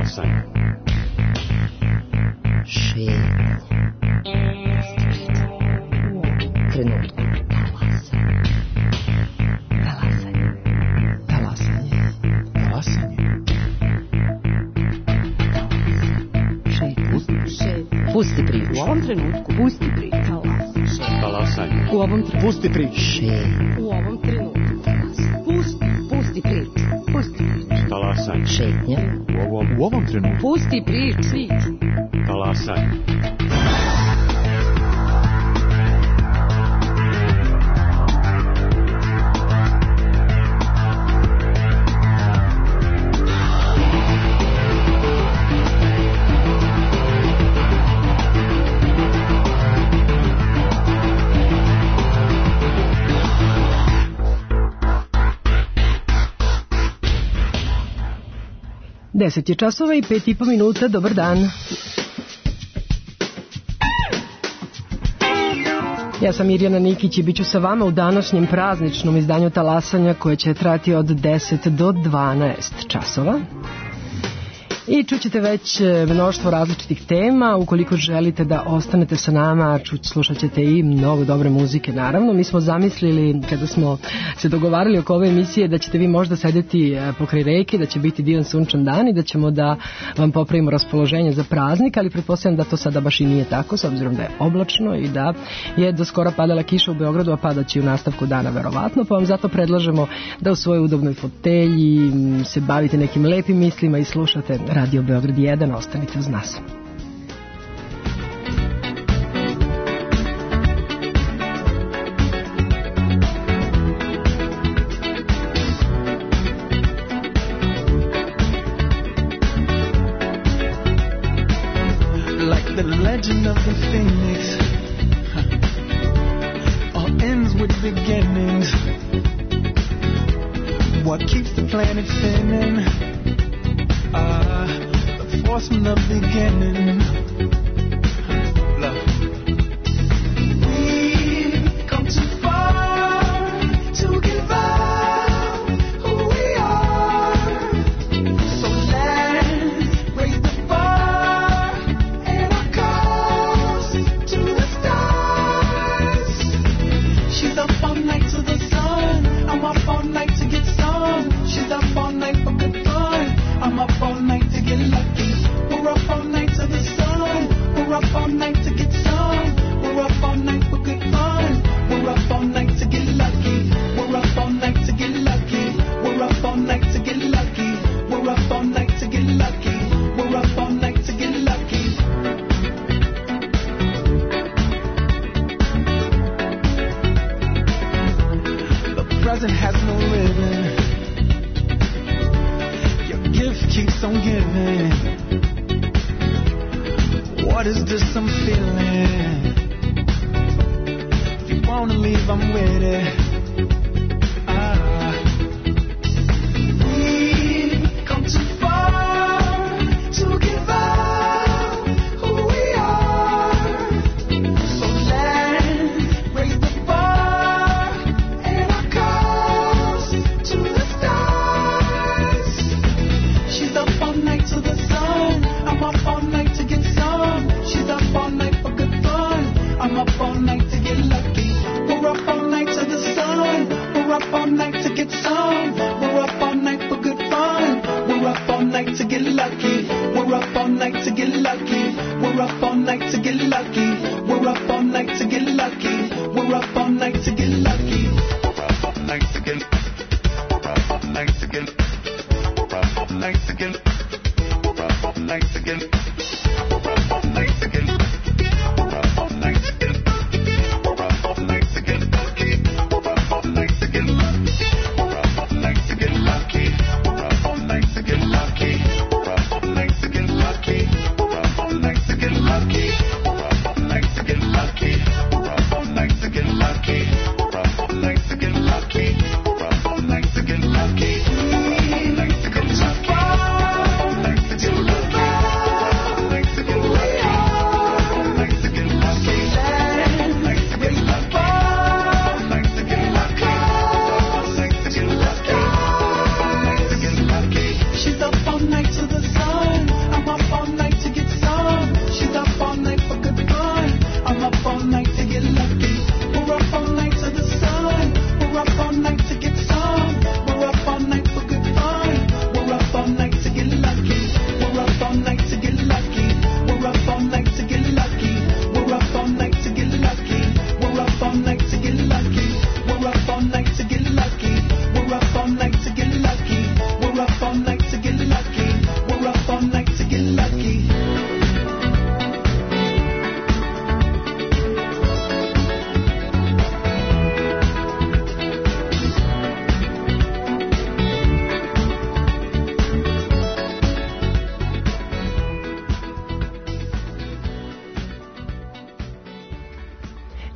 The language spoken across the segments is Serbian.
Talasanje. Šetnja. Trenutku. Pusti priču. U ovom trenutku. Pusti priču. Talasanje. U ovom trenutku. Pusti priču. U ovom trenutku. Pusti priču. Pusti priču. Talasanje. Šetnja. U ovom trenutku. Pusti priču. Talasanje. Deset je časova i 5,5 minuta. Dobar dan. Ja sam Mirjana Nikić i bit ću sa vama u današnjem prazničnom izdanju Talasanja koje će trajati od 10 do 12 časova. I čućete već mnoštvo različitih tema. Ukoliko želite da ostanete sa nama, slušat ćete i mnogo dobre muzike, naravno. Mi smo zamislili, kada smo se dogovarali oko ove emisije, da ćete vi možda sedeti pokraj reke, da će biti divan sunčan dan i da ćemo da vam popravimo raspoloženje za praznik, ali pretpostavljam da to sada baš i nije tako, s obzirom da je oblačno i da je do skora padala kiša u Beogradu, a padaće u nastavku dana verovatno, pa vam zato predlažemo da u svojoj udobnoj fotelji se bavite nekim lepim mislima i slušate Radio Beograd 1, ostanite uz nas. Like the legend of the phoenix, all ends with beginnings. What keeps the planet spinning? The force from the beginning. Love. We've come too far to give up who we are. So let's raise the bar and our cause to the stars. She's up all night to the sun. I'm up all night to get some. She's up all night for good fun. I'm up all night to get lucky. We're up all night to the sun. We're up all night to get some. We're up all night for good fun. We're up all night to get lucky. We're up all night to get lucky. We're up all night to get lucky. We're up all night to get lucky. We're up all night to get lucky. The present has no ribbon. Gift keeps on giving. What is this I'm feeling? If you wanna leave, I'm with it. We've come too far to give up who we are. So let's raise the bar and our cause to the stars. She's up all night to the sun. I'm up all night to get some. She's up all night for good fun. I'm up all night to get lucky. We're up all night to the sun. We're up all night to get some. We're up all night for good fun. We're up all night to get lucky. We're up all night to get lucky. We're up all night to get lucky. We're up all night to get lucky. We're up all night to get lucky. We're up all night to get. We're up all night to get. We're up all night to get. We're up all night to get. We're up all night to get. We're up all night to get. We're up all night to get lucky. We're up all night to get lucky. We're up all night to get lucky. We're up all night to get lucky. We're up all night to get lucky. We're up all night to get lucky. We're up all night to get lucky. We're up all night to get lucky. We're up all night to get lucky. We're up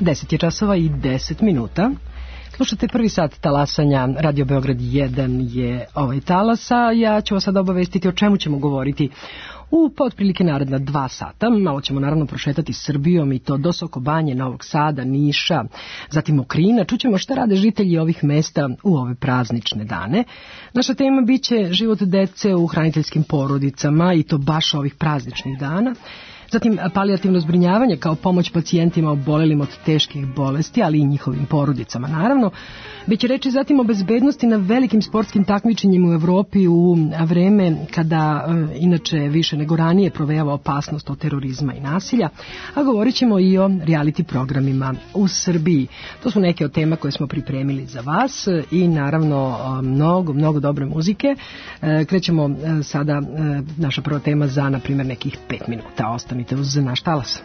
10 je časova i 10 minuta. Slušate prvi sat talasanja, Radio Beograd 1 je ovaj talasa. Ja ću vas sad obavestiti o čemu ćemo govoriti u otprilike naredna 2 sata. Malo ćemo naravno prošetati Srbijom i to do Sokobanje, Novog Sada, Niša, zatim Okrina. Čućemo šta rade žitelji ovih mesta u ove praznične dane. Naša tema biće život dece u hraniteljskim porodicama i to baš ovih prazničnih dana. Zatim palijativno zbrinjavanje kao pomoć pacijentima obolelim od teških bolesti, ali i njihovim porodicama. Naravno, biće reći zatim o bezbednosti na velikim sportskim takmičenjima u Evropi u vreme kada inače više nego ranije provejava opasnost od terorizma i nasilja, a govorit ćemo i o reality programima u Srbiji. To su neke od tema koje smo pripremili za vas i naravno mnogo dobre muzike. Krećemo sada, naša prva tema za, na primjer, nekih 5 minuta. Ostanite uz naš talas.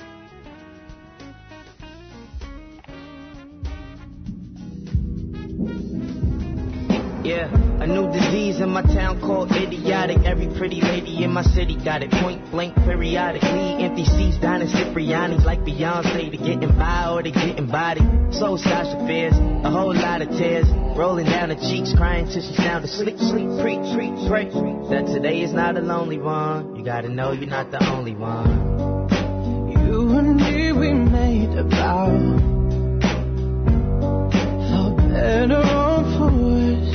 Yeah, a new disease in my town called idiotic. Every pretty lady in my city got it. Point blank, periodically. Empty seats, dining Cipriani's like Beyonce. To getting by or to getting body. So Sasha fears, a whole lot of tears rolling down her cheeks, crying till she sounded sleep. Preach, pray that today is not a lonely one. You gotta know you're not the only one. You and me, we made a vow, for better or for worse.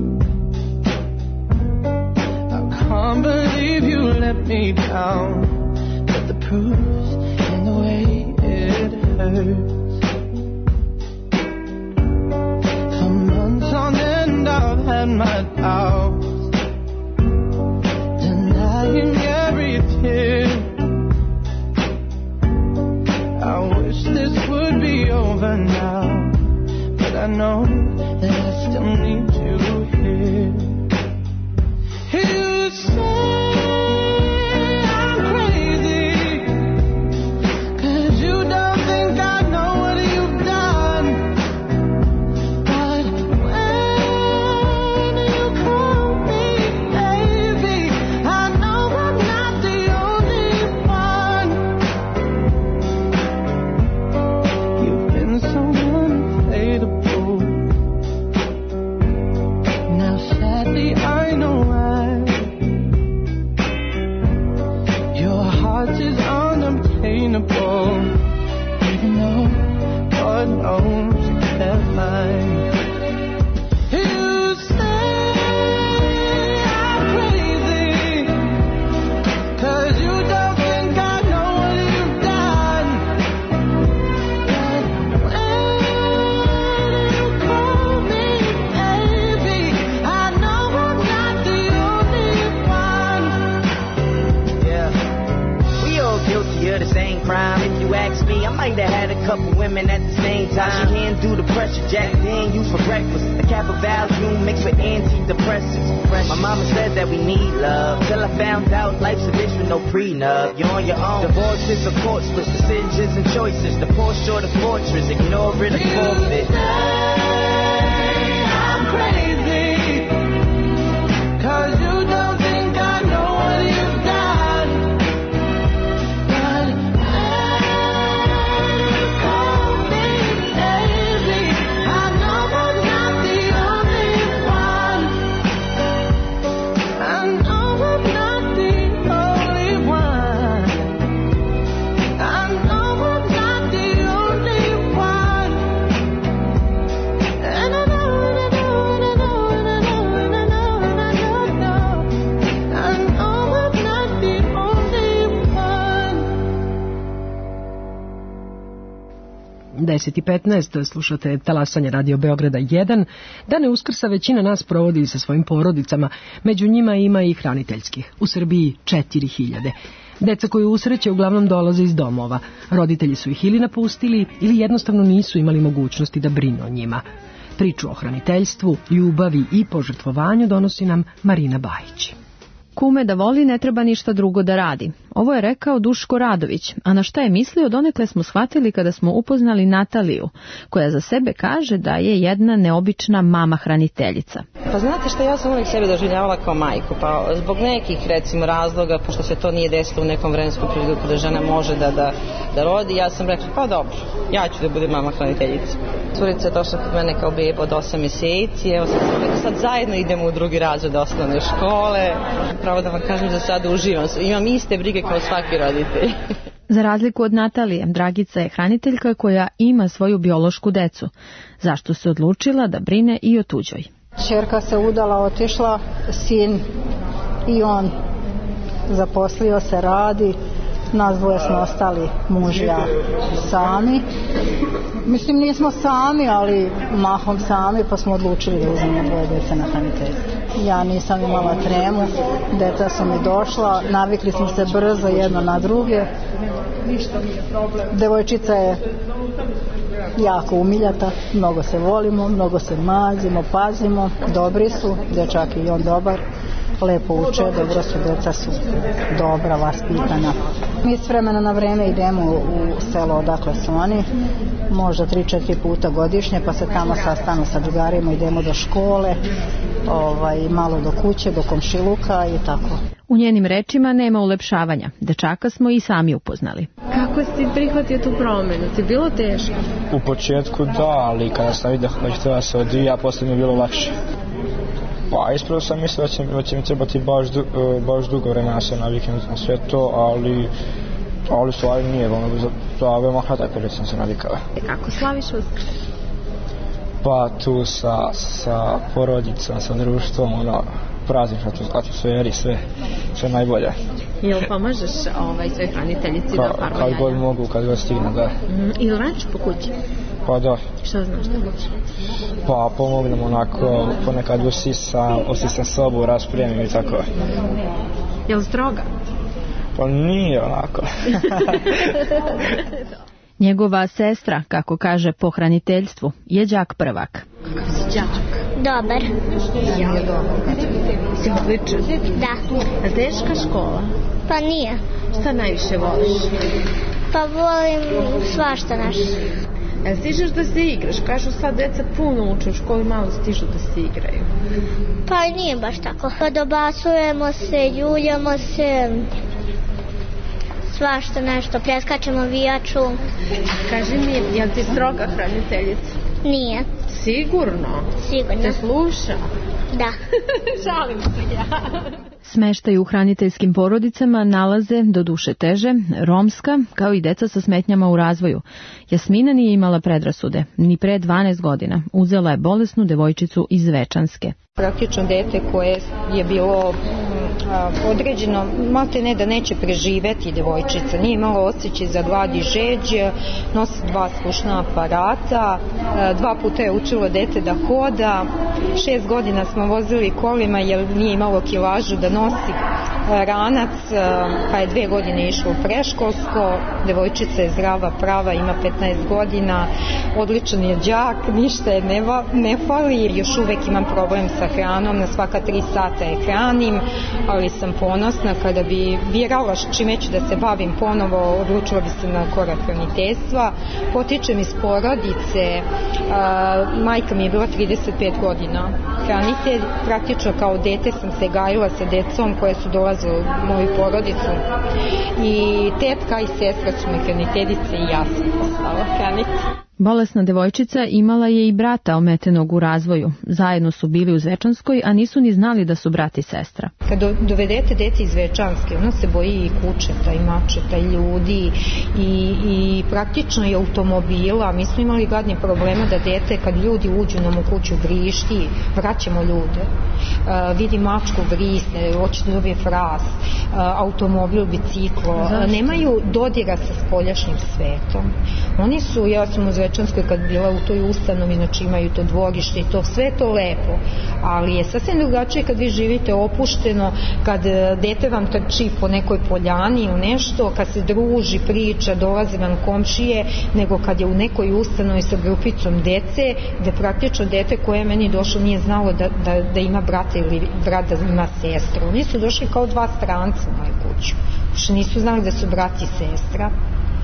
Can't believe you let me down, but the proof's in the way it hurts. For months on end I've had my doubts, denying every tear. I wish this would be over now, but I know that I still need you here. You say I'm crazy, 'cause you don't think I know what you've done. But when you call me baby, I know I'm not the only one. You've been so unfaithful. Now sadly I know why. Your heart is unobtainable, even though God knows you kept mine. You say I'm crazy, 'cause you don't think I know what you've done. But when you call me baby, I know I'm not the only one. Yeah, we all guilty of the same crime. If you ask me, I might have had a couple women at the same time. She can't do the pressure, Jack then used for breakfast. A cap of Valium mixed with antidepressants. My mama said that we need love, till I found out life's a bitch with no prenup. You're on your own. Divorce is a court split, decisions and choices. The poor short of fortress, ignore it or forfeit. I'm crazy, 'cause you don't think I know what you've done. But when you call me baby, I know I'm not the only one. I know I'm not the only one. I know I'm not the only one. And I know, and I know, and I know, and I know, and I know, and I know, I know I'm not the only one. 10:15 slušate talasanje Radio Beograda 1. Dane Uskrsa većina nas provodi sa svojim porodicama, među njima ima i hraniteljskih. U Srbiji 4000. Deca koju usreće uglavnom dolaze iz domova. Roditelji su ih ili napustili ili jednostavno nisu imali mogućnosti da brinu o njima. Priču o hraniteljstvu, ljubavi i požrtvovanju donosi nam Marina Bajić. Kume da voli ne treba ništa drugo da radi. Ovo je rekao Duško Radović, a na šta je mislio donekle smo shvatili kada smo upoznali Nataliju, koja za sebe kaže da je jedna neobična mama hraniteljica. Pa znate što, ja sam uvijek sebe doživljavala kao majku, pa zbog nekih recimo razloga, pošto se to nije desilo u nekom vremenskom periodu kada žena može da rodi, ja sam rekla pa dobro, ja ću da budem mama hraniteljica. Curica je došla kod mene kao beba od 8 mjeseci, evo sad zajedno idemo u 2. razred osnovne škole. Pravo da vam kažem da sad uživam, imam iste brige kao svaki roditelj. Za razliku od Natalije, Dragica je hraniteljka koja ima svoju biološku decu, zašto se odlučila da brine i o tuđoj. Ćerka se udala, otišla, sin i on zaposlio se, radi, nas dvoje smo ostali, muž i ja, sami. Mislim, nismo sami, ali mahom sami, pa smo odlučili da uzmemo 2 djece na hraniteljstvo. Ja nisam imala tremu, djeca su mi došla, navikli smo se brzo jedno na druge. Devojčica je jako umiljata, mnogo se volimo, mnogo se mazimo, pazimo, dobri su, dječak i on dobar, lepo uče, dobro su, djeca su dobra, vaspitana. Mi s vremena na vrijeme idemo u selo odakle su oni, možda 3-4 puta godišnje, pa se tamo sastanu sa drugarima, idemo do škole, malo do kuće, do komšiluka i tako. U njenim rečima nema ulepšavanja, dečaka smo i sami upoznali. Kako si prihvatio tu promjenu? Ti bilo teško? U početku da, ali kada sam vidio da će treba se odvija, poslije mi je bilo lakše. Pa ispravo sam mislio da će mi trebati baš dugo vremena da se naviknem na sve to, ali stvari nije, za veoma kratak period sam se navikao. Kako slaviš Uskrs? Pa tu sa porodicom, sa društvom, praznična atmosferi, sve najbolje. Jel pomažeš svoj hraniteljici da parva jaja? Kad god mogu, kad god stignem, da. Ili radiš po kući? Pa da. Što znaš da radiš? Pa pomognem onako, ponekad osisam sobu, raspremim i tako. Jel stroga? Pa nije onako. Njegova sestra, kako kaže po hraniteljstvu, je đak prvak. Kako si đak? Dobar. Ja? Si odličan? Da. A teška škola? Pa nije. Šta najviše voliš? Pa volim svašta naše. Stižeš da se igraš? Kažu sad deca puno uče u školi, malo stižu da se igraju. Pa i nije baš tako. Pa dobacujemo se, ljuljamo se, svašta nešto, preskačemo vijaču. Kaži mi, jel ti stroga hraniteljica? Nije. Sigurno? Sigurno. Te sluša? Da. Šalim se ja. Smeštaj u hraniteljskim porodicama nalaze, do duše teže, romska, kao i deca sa smetnjama u razvoju. Jasmina nije imala predrasude, ni pre 12 godina. Uzela je bolesnu devojčicu iz Zvečanske. Praktično dete koje je bilo određeno, malte ne da neće preživeti devojčica, nije imala osjećaj za glad i žeđ, nosi 2 slušna aparata, 2 puta je učilo dete da hoda, 6 godina smo vozili kolima jer nije imalo kilažu da nosi ranac, pa je 2 godine išlo u preškolsko, devojčica je zdrava, prava, ima 15 godina, odličan je đak, ništa je ne fali, još uvek imam problem sa hranom, na svaka 3 sata je hranim, ali sam ponosna. Kada bi birala čime ću da se bavim ponovo, odlučila bi se na korak hraniteljstva. Potičem iz porodice, majka mi je bila 35 godina hranitelj, praktično kao dete sam se gajila sa decom koje su dolazile u moju porodicu i tetka i sestra su me hraniteljice i ja sam postala hranitelj. Bolesna devojčica imala je i brata ometenog u razvoju. Zajedno su bili u Zvečanskoj, a nisu ni znali da su brat i sestra. Kad dovedete dete iz Zvečanske, ona se boji i kućeta, i mačeta, i ljudi, i praktično i automobila. Mi smo imali gadnje problema da dete, kad ljudi uđu nam u kuću, vrišti, vraćamo ljude. Vidi mačku, vrisne, hoće da dobije fras, automobil, biciklo. Nemaju dodira sa spoljašnjim svetom. Oni su, ja sam u Zvečanskoj kad bila u toj ustanovi, znači imaju to dvorište i to, sve to lepo, ali je sasvim drugačije kad vi živite opušteno, kad dete vam trči po nekoj poljani ili nešto, kad se druži, priča, dolaze vam komšije, nego kad je u nekoj ustanovi sa grupicom dece, gde praktično dete koje je meni došlo nije znalo da ima brata ili brat da ima sestru. Oni su došli kao 2 stranca u moju kuću, što nisu znali da su brat i sestra.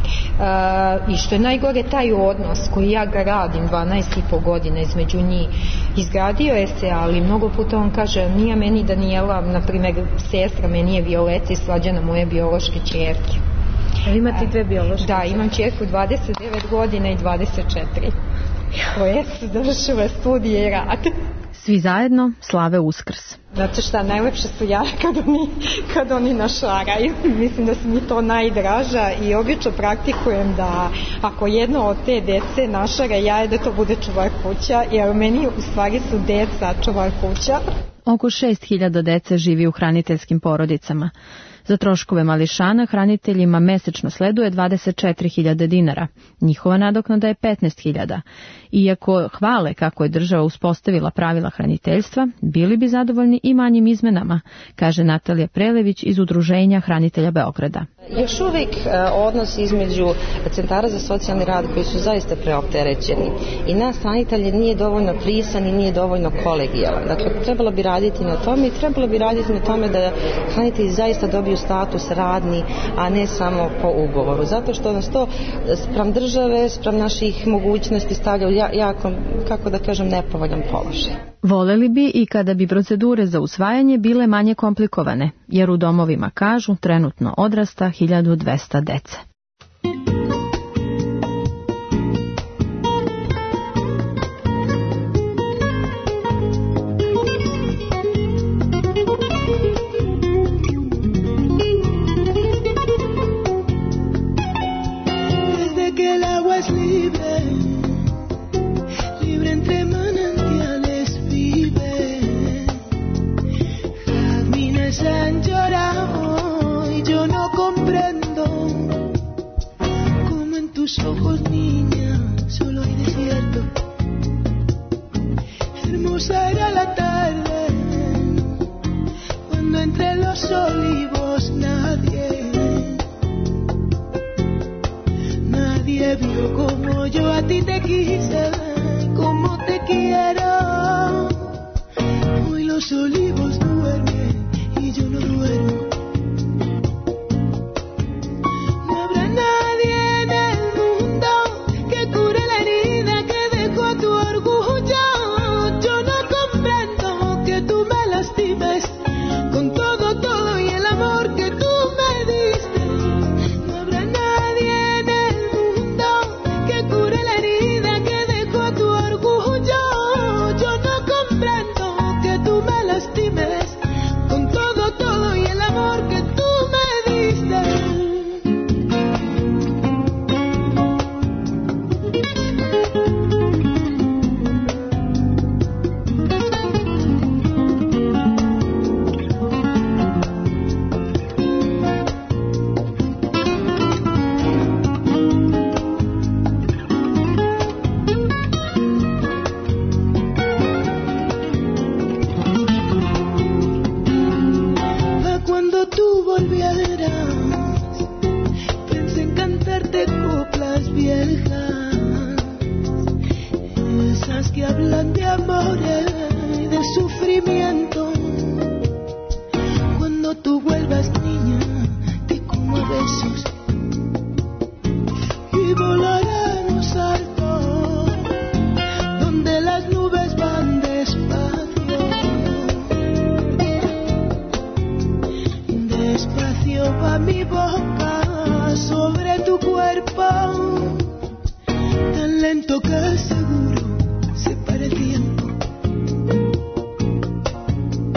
I što je najgore, taj odnos koji ja ga radim 12,5 godina između njih, izgradio je se, ali mnogo puta on kaže, nije meni Danijela, na primjer sestra, meni je Violeta i Slađana, moje biološke ćerke. Imate dve biološke? Da, imam ćerku 29 godina i 24 koje su završile studije i rad. Svi zajedno slave Uskrs. Znate šta, najlepše su jaja kad oni našaraju. Mislim da su mi to najdraža i obično praktikujem da ako jedno od te dece našara jaje, da to bude čuvar kuća, jer meni u stvari su deca čuvar kuća. Oko 6.000 dece živi u hraniteljskim porodicama. Za troškove mališana hraniteljima mesečno sleduje 24.000 dinara. Njihova nadoknada je 15.000. Iako hvale kako je država uspostavila pravila hraniteljstva, bili bi zadovoljni i manjim izmenama, kaže Natalija Prelević iz Udruženja hranitelja Beograda. Još uvijek odnos između centara za socijalni rad koji su zaista preopterećeni i nas hranitelje nije dovoljno prisan i nije dovoljno kolegijalan. Dakle, trebalo bi raditi na tome i trebalo bi raditi na tome da hranitelji zaista dobiju status radni, a ne samo po ugovoru. Zato što nas to spram države, spram naših mogućnosti stavlja u jako, kako da kažem, nepovoljan položaj. Voleli bi i kada bi procedure za usvajanje bile manje komplikovane, jer u domovima, kažu, trenutno odrasta 1200 dece. Han llorado y yo no comprendo cómo en tus ojos, niña, solo hay desierto. Hermosa era la tarde cuando entre los olivos nadie vio como yo a ti te quise, como te quiero. Hoy los olivos duermen y yo no duermo. No habrá nadie en el mundo que cure la herida que dejó tu orgullo. Yo no comprendo que tú me lastimes con todo y el amor que tú me diste. No habrá nadie en el mundo que cure la herida que dejó tu orgullo. Yo no comprendo que tú me lastimes con todo y el amor que tú me diste. Cuando tú volvieras, pensé en cantarte coplas viejas, esas que hablan de amores y de sufrimiento. Cuando tú vuelvas, niña, te como a besos y volaremos alto, donde las nubes van despacio. Despacio va mi boca sobre tu cuerpo, tan lento que seguro se para el tiempo.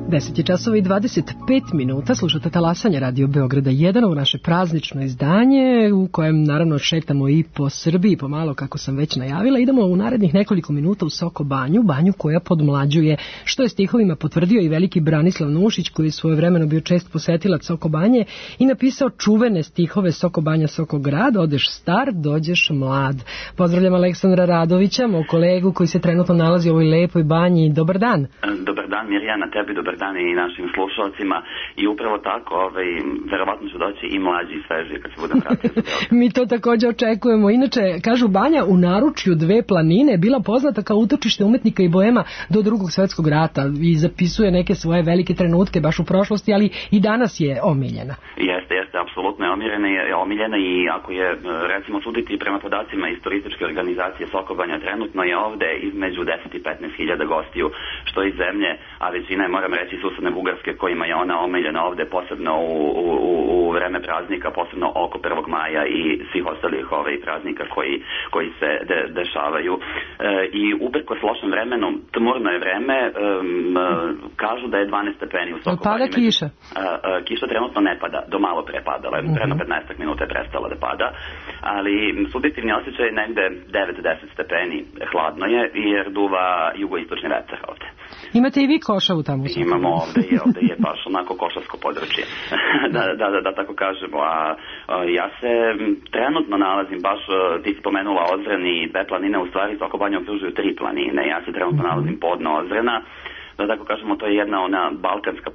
10 časova i 25 minuta, slušate Talasanje Radio Beograda 1, ovo naše praznično izdanje u kojem naravno šetamo i po Srbiji pomalo kako sam već najavila. Idemo u narednih nekoliko minuta u Soko Banju, banju koja podmlađuje, što je stihovima potvrdio i veliki Branislav Nušić koji je svojevremeno bio čest posetilac Soko Banje i napisao čuvene stihove Soko Banja, Soko Grad, odeš star, dođeš mlad. Pozdravljam Aleksandra Radovića, moj kolegu koji se trenutno nalazi u ovoj lepoj banji. Dobar dan. Dobar dan Mirjana, tebi dobar dan i našim slušalcima i upravo tako, verovatno će doći i mlađi i sveži kad se budem vratio. Mi to također očekujemo. Inače, kažu Banja u naručju dve planine je bila poznata kao utočište umetnika i boema do Drugog svjetskog rata i zapisuje neke svoje velike trenutke baš u prošlosti, ali i danas je omiljena. Jeste, apsolutno je omiljena i ako je, recimo, suditi prema podacima iz turističke organizacije Soko Banja, trenutno je ovde između 10 i 15 hiljada gostiju, što iz zemlje, a većina je, moram reći, susedne Bugarske, kojima je ona omiljena ovde, posebno u vreme praznika, posebno oko 1. maja i svih ostalih praznika koji se dešavaju. I uprkos lošem vremenu, tmurno je vreme, kažu da je 12 stepeni u Soko Banji. Pada kiša? Kiša trenutno ne pada, do malo pre padala, preno 15 minuta je prestala da pada, ali subjektivni osjećaj je negde 9-10 stepeni, hladno je jer duva jugoistočni vetar ovde. Imate i vi košavu tamo? Imamo ovde je baš onako košarsko područje, da tako kažemo, a ja se trenutno nalazim baš, ti si pomenula Ozren i dve planine, u stvari Soko Banju okružuju 3 planine, ja se trenutno nalazim podno Ozrena, da tako kažemo, to je jedna ona balkanska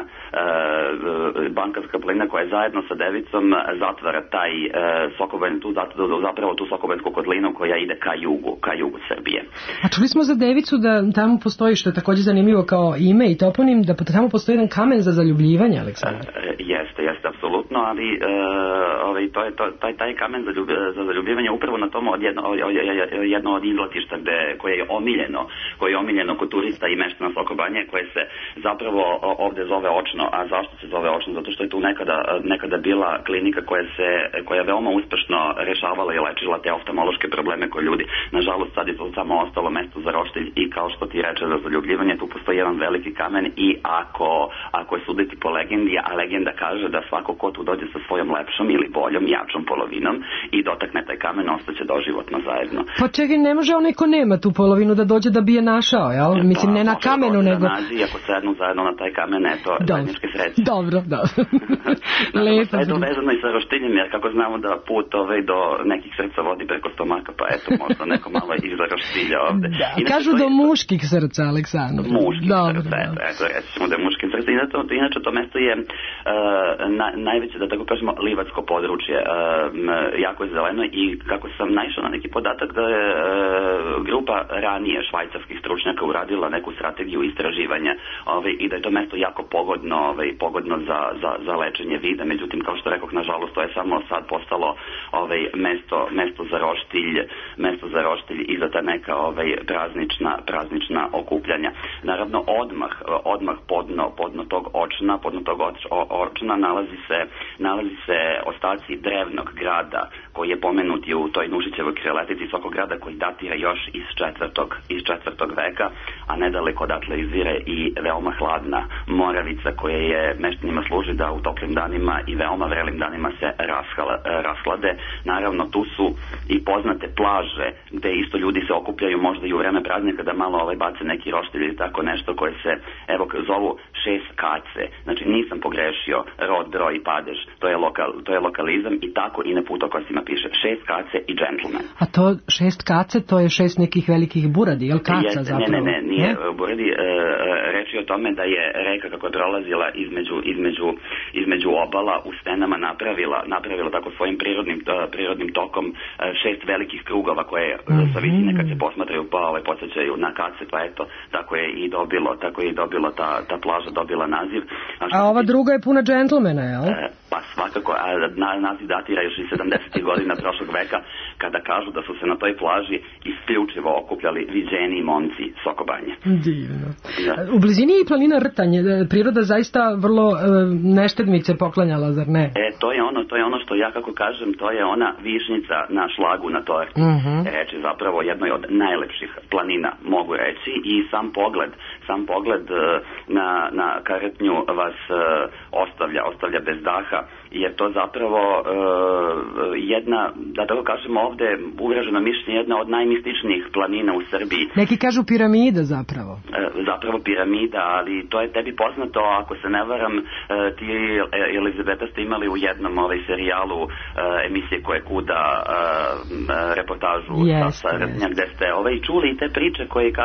planina koja je zajedno sa Devicom zatvara taj Sokobanj, zapravo tu Sokobanjsku kotlinu koja ide ka jugu Srbije. A čuli smo za Devicu da tamo postoji, što je također zanimlvivo kao ime i toponim, da tamo postoji jedan kamen za zaljubljivanje, Aleksandar. Jeste, apsolutno, ali taj kamen za zaljubljivanje upravo na tom jedno od izletišta koje je omiljeno kod turista i meštana Soko Banje, koje se zapravo ovde zove Očno. A zašto se zove Očno? Zato što je tu nekada bila klinika koja je veoma uspešno rešavala i lečila te oftalmološke probleme koje ljudi. Nažalost, sad je to samo ostalo mesto za roštilj i kao što ti reče za zaljubljivanje, tu postoji jedan veliki kamen i ako je suditi po legendi, a legenda kaže da svako ko tu dođe sa svojom lepšom ili boljom, jačom polovinom i dotakne taj kamen, ostaće doživotno zajedno. Pa čekaj, ne može onaj ko nema tu polovinu da dođe da bi je našao, jel? Mislim, ne na kamenu, nego... Ako sednu zajedno na taj kamen, eto, zajedničke sreće. Dobro. Lepo. Sve je dovezano i sa roštiljem, jer kako znamo da put do nekih srca vodi preko stomaka, pa eto, možda neko malo iza roštilja ovde. Kažu do muških srca, Aleksandar. Muških srca, eto, reći ćemo da je muških srca. Inače, to mesto je najveće, da tako kažemo, livatsko područje. Jako je zeleno i kako sam naišao na neki podatak da je grupa ranije švajcarskih stručnjaka uradila neku strategiju istraživanja i da je to mesto jako pogodno za lečenje vida. Međutim, kao što rekoh, nažalost, to je samo sad postalo mesto za roštilj i za ta neka praznična okupljanja. Naravno, odmah podno tog Očna nalazi se ostaci drevnog grada koji je pomenut i u toj Nušićevoj kriletici Soko Grada, koji datira još iz 4. veka, a nedaleko odatle izvire i veoma hladna Moravica koja je meštanima služi da u toplim danima i veoma vrelim danima se rashlade. Naravno, tu su i poznate plaže gde isto ljudi se okupljaju možda i u vreme praznika da malo bace neki roštilj ili tako nešto koje se zovu 6 kace. Znači, nisam pogrešio rod, broj i padež. To je lokalizam i tako i na putokosima piše 6 kace i gentleman. A to 6 kace, to je 6 nekih velikih buradi, je li kaca zapravo? Ne, nije buradi. Reč je o tome da je reka kako je prolazila između obala u stenama napravila tako svojim prirodnim tokom 6 velikih krugova koje sa visine kad se posmatraju podsjećaju na kace, pa eto, tako je i dobilo ta plaža dobila naziv. A ova druga je puna džentlmena, jel? Pa svakako, naziv datira još i 70. godina prošlog veka, kada kažu da su se na toj plaži isključivo okupljali viđeni momci Sokobanje. Divno. U blizini je i planina Rtanje. Priroda zaista vrlo neštedmice poklanjala, zar ne? To je ono što ja kako kažem, to je ona višnjica na šlagu na torti. Reč je zapravo jednoj od najlepših planina, mogu reći, i sam pogled na Karetnju vas ostavlja bez daha, jer to zapravo jedna, da tako kažemo ovde uvraženo mišljenje, jedna od najmističnijih planina u Srbiji. Neki kažu piramida zapravo. Zapravo piramida, ali to je tebi poznato, ako se ne varam, ti Elizabeta ste imali u jednom serijalu emisije koje kuda reportažu sa Rtnja, gde ste čuli i te priče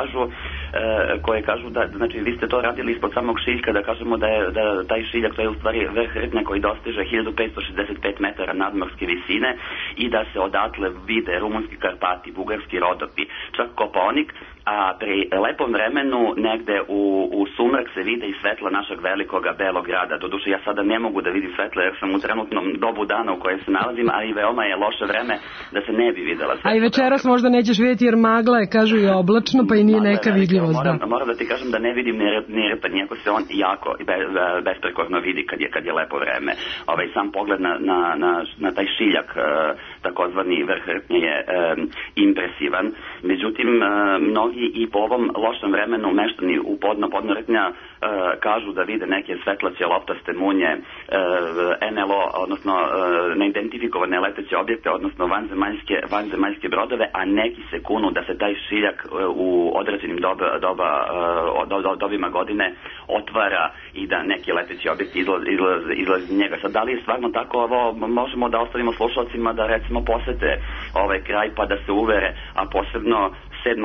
koje kažu da, znači vi ste to radili ispod samog šiljka, da kažemo da taj šiljak, to je u stvari vrh Rtnja koji dostiže 1565 metara nadmorske visine i da se odatle vide rumunski Karpati, bugarski Rodopi, čak Kopaonik, a pri lepom vremenu negde u sumrak se vide i svetla našeg velikoga belog grada. Doduše ja sada ne mogu da vidim svetla jer sam u trenutnom dobu dana u kojem se nalazim, a i veoma je loše vreme da se ne bi videla svetla. A i večeras možda nećeš vidjeti jer magla je, kažu, i oblačno, pa i nije neka vidljivost. Moram da ti kažem da ne vidim ni Rtanje, iako se on jako besprekorno vidi kad je lepo vreme. Sam pogled na taj šiljak, takozvani vrh Rtnje, je impresivan. Međutim, mnogi i po ovom lošem vremenu meštani u podno Rtnja kažu da vide neke svetlaće loptaste munje, NLO, odnosno neidentifikovane leteće objekte, odnosno vanzemaljske brodove, a neki se kunu da se taj šiljak u određenim dobima godine otvara i da neki leteći objekti izlaze iz njega. Sad, da li je stvarno tako, ovo možemo da ostavimo slušalcima da recimo posete ovaj kraj pa da se uvere, a posebno 7.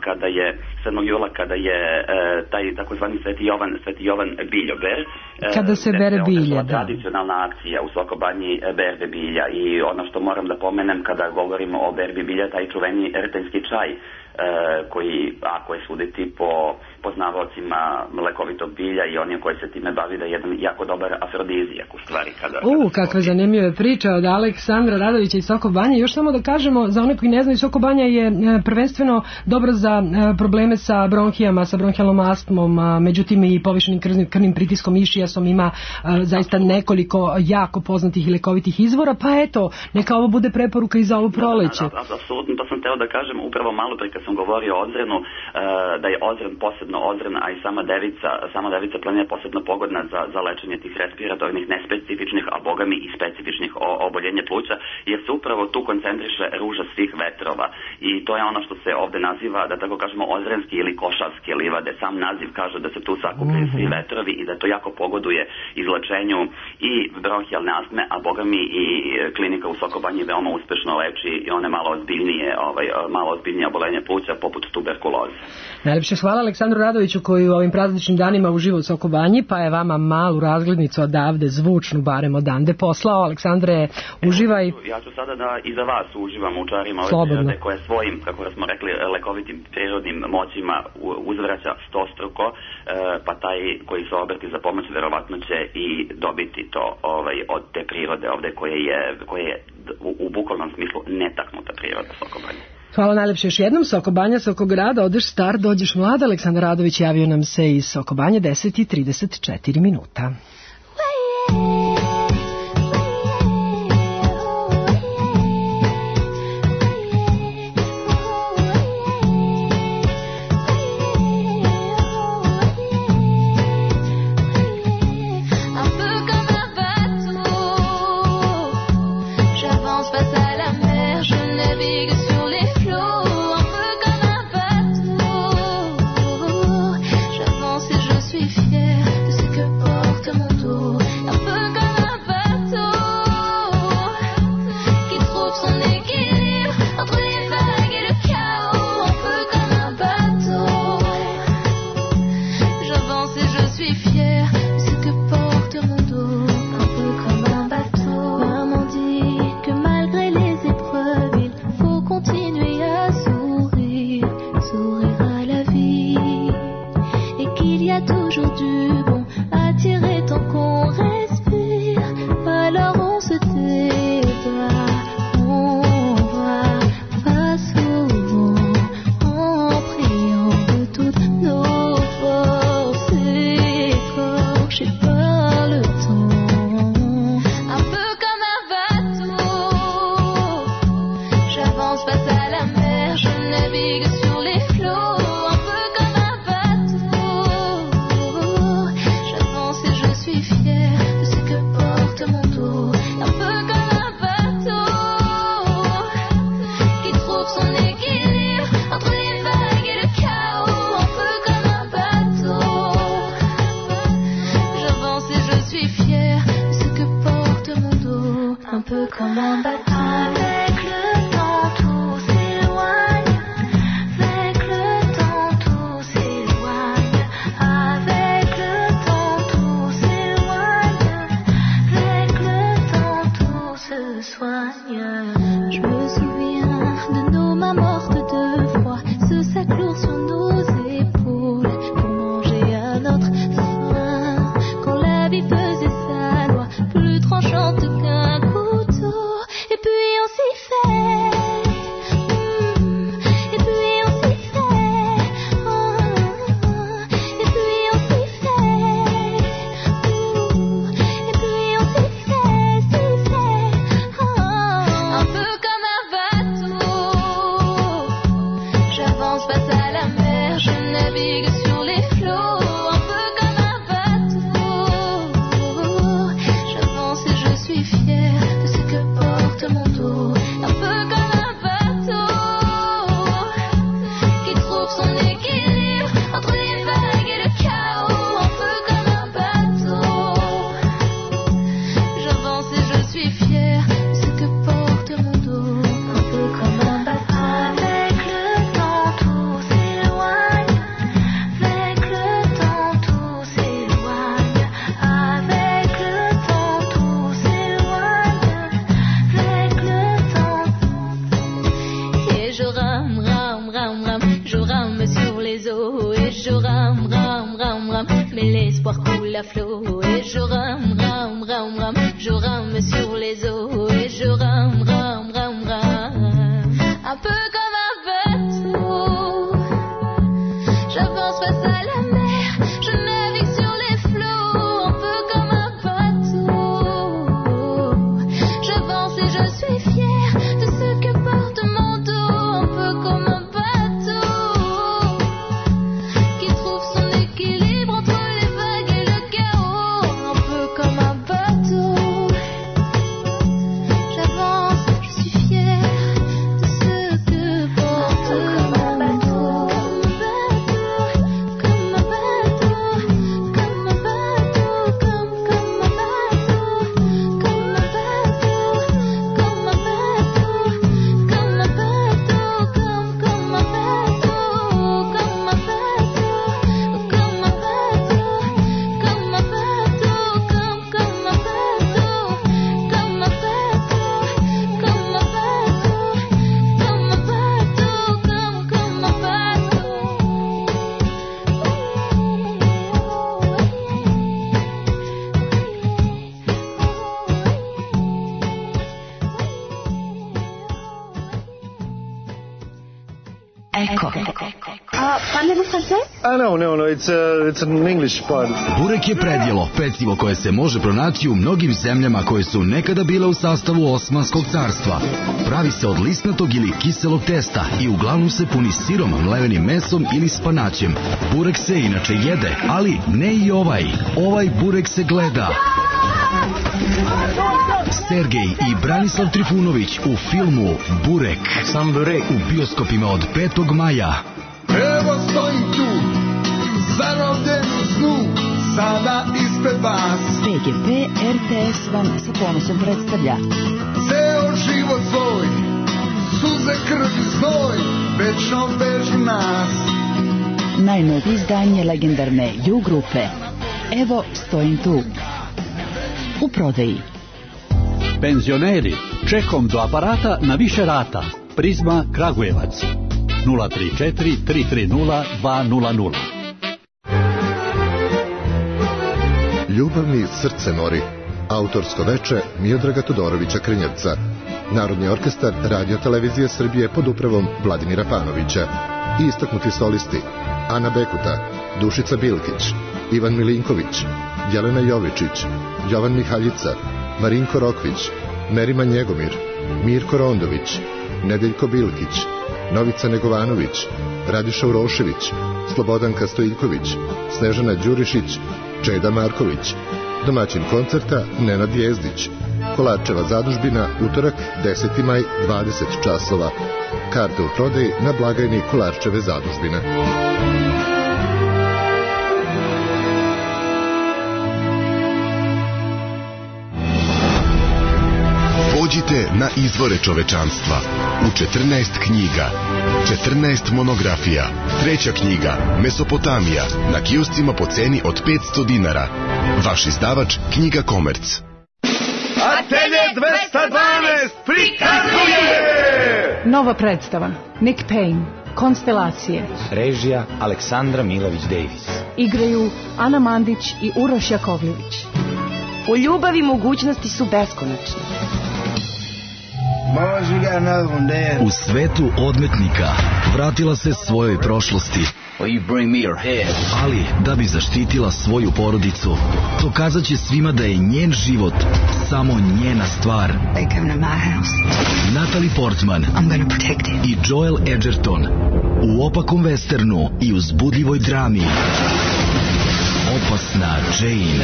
jula kada je taj takozvani Sveti Jovan biljober. Kada se bere bilje, da. Tradicionalna akcija u Sokobanji berbe bilja, i ono što moram da pomenem kada govorimo o berbi bilja, taj čuveni rtenjski čaj, koji, ako je suditi po poznavalcima lekovitog bilja i oni koji se time bavi, da je jedan jako dobar afrodizijak u stvari. Kakve zanimljive priče od Aleksandra Radovića iz Sokobanje. Još samo da kažemo, za one koji ne znaju, Sokobanja je prvenstveno dobra za probleme sa bronhijama, sa bronhijalnom astmom, međutim i povišenim krvnim pritiskom, išijasom, ima zaista nekoliko jako poznatih i lekovitih izvora, pa eto, neka ovo bude preporuka i za ovo proleće. Apsolutno, to sam teo da kažem upravo malo pre kad sam govorio o Ozrenu, da je Ozren posebno Ozren, a i sama devica planina posebno pogodna za lečenje tih respiratornih nespecifičnih, a bogami i specifičnih oboljenja pluća, jer se upravo tu koncentriše ruža svih vetrova, i to je ono što se ovde naziva, da tako kažemo, ozrenski ili košavske livade. Sam naziv kaže da se tu sakupljaju svi vetrovi i da to jako pogoduje izlečenju i bronhijalne astme, a bogami i klinika u Sokobanji veoma uspešno leči i one malo ozbiljnije obolenja pluća poput tuberkuloze. Najlepše hvala Aleksandru Radoviću koji u ovim prazničnim danima uživa u Sokobanji, pa je vama malu razglednicu odavde, zvučnu barem odande poslao. Aleksandre, uživaj. Ja ću sada da i za vas uživam u čarima ove prirode koje svojim, kako smo rekli, lekovitim prirodnim moćima uzvraća stostruko, pa taj koji se obrati za pomoć verovatno će i dobiti to od te prirode ovde koje je u bukvalnom smislu netaknuta priroda Sokobanje. Hvala najlepše još jednom. Sokobanja, Sokograda, odeš star, dođeš mlad. Aleksandar Radović javio nam se iz Sokobanje, 10:34 minuta. Fière de ce que porte mon navigue sur les flots, un peu comme un bateau. J'avance et je suis fière de ce que porte mon dos, un peu comme un bateau qui trouve son équilibre entre les vagues et le chaos, un peu comme un bateau. J'avance et je suis fière de ce que porte mon dos, un peu comme un bateau. Avec le temps tout s'éloigne, avec le temps tout s'éloigne, avec le temps tout s'éloigne, avec le temps. Et je rame, rame, rame, rame, je rame sur les eaux, et je rame, rame, rame, rame, mais l'espoir coule à flot. Et je rame, rame, rame, rame, je rame sur les eaux, et je rame, rame, rame, rame, un peu comme un bateau. J'avance face à la mer, je navigue sur les flots, un peu comme un bateau. J'avance et je suis fière de ce que porte mon dos, un peu comme un bateau qui trouve son équilibre entre les vagues et le chaos, un peu comme un bateau. J'avance, je suis fière de ce que porte mon dos, comme un bateau, comme un bateau, comme un bateau, comme un bateau, comme un bateau, comme un bateau, comme un bateau, comme un bateau, comme un bateau, comme un bateau, comme un bateau, comme un bateau, comme un bateau, comme un Ecco. Parliamo francese? No, it's an English part. Burek je predjelo, pecivo koje se može pronaći u mnogim zemljama koje su nekada bile u sastavu Osmanskog carstva. Pravi se od lisnatog ili kiselog testa i uglavnom se puni sirom, mlevenim mesom ili spanaćem. Burek se inače jede, ali ne i ovaj. Ovaj burek se gleda. Sergej i Branislav Trifunović u filmu Burek. Sam burek. U bioskopima od 5. maja. Evo stojim tu, zarobljen u snu, sada ispred vas. PGP RTS vam sa ponosom predstavlja Ceo život svoj, suze, krv i znoj, večno vežu nas. najnovije izdanje legendarne U grupe. Evo stojim tu. U prodaji. Penzioneri, čekom do aparata na više rata. Prizma Kragujevac 034 330 200. Ljubav mi srce mori. Autorsko veče Miodraga Todorovića Krnjevca. Narodni orkestar Radio Televizije Srbije pod upravom Vladimira Panovića. I istaknuti solisti Ana Bekuta, Dušica Bilkić, Ivan Milinković, Jelena Jovičić, Jovan Mihaljica, Marinko Rokvić, Merima Njegomir, Mirko Rondović, Nedeljko Bilkić, Novica Negovanović, Radiša Urošević, Slobodanka Stojiljković, Snežana Đurišić, Čeda Marković. Domaćin koncerta Nenad Jezdić. Kolarčeva zadužbina, utorak 10. maj 20 časova. Karte u prodaji na blagajni Kolarčeve zadužbine. Pođite na izvore čovečanstva u 14 knjiga, 14 monografija. 3. knjiga Mesopotamija na kioscima po ceni od 500 dinara. Vaš izdavač Knjiga Komerc. Atelje 212 prikazuje! Nova predstava Nick Payne, Konstelacije. Režija Aleksandra Milović-Davis. Igraju Ana Mandić i Uroš Jakovljević. U ljubavi mogućnosti su beskonačne. Boys, we got another one, Dad. U svetu odmetnika vratila se svojoj prošlosti. Ali, da bi zaštitila svoju porodicu, dokazat će svima da je njen život samo njena stvar. Natalie Portman i Joel Edgerton u opakom westernu i uzbudljivoj drami Opasna Jane.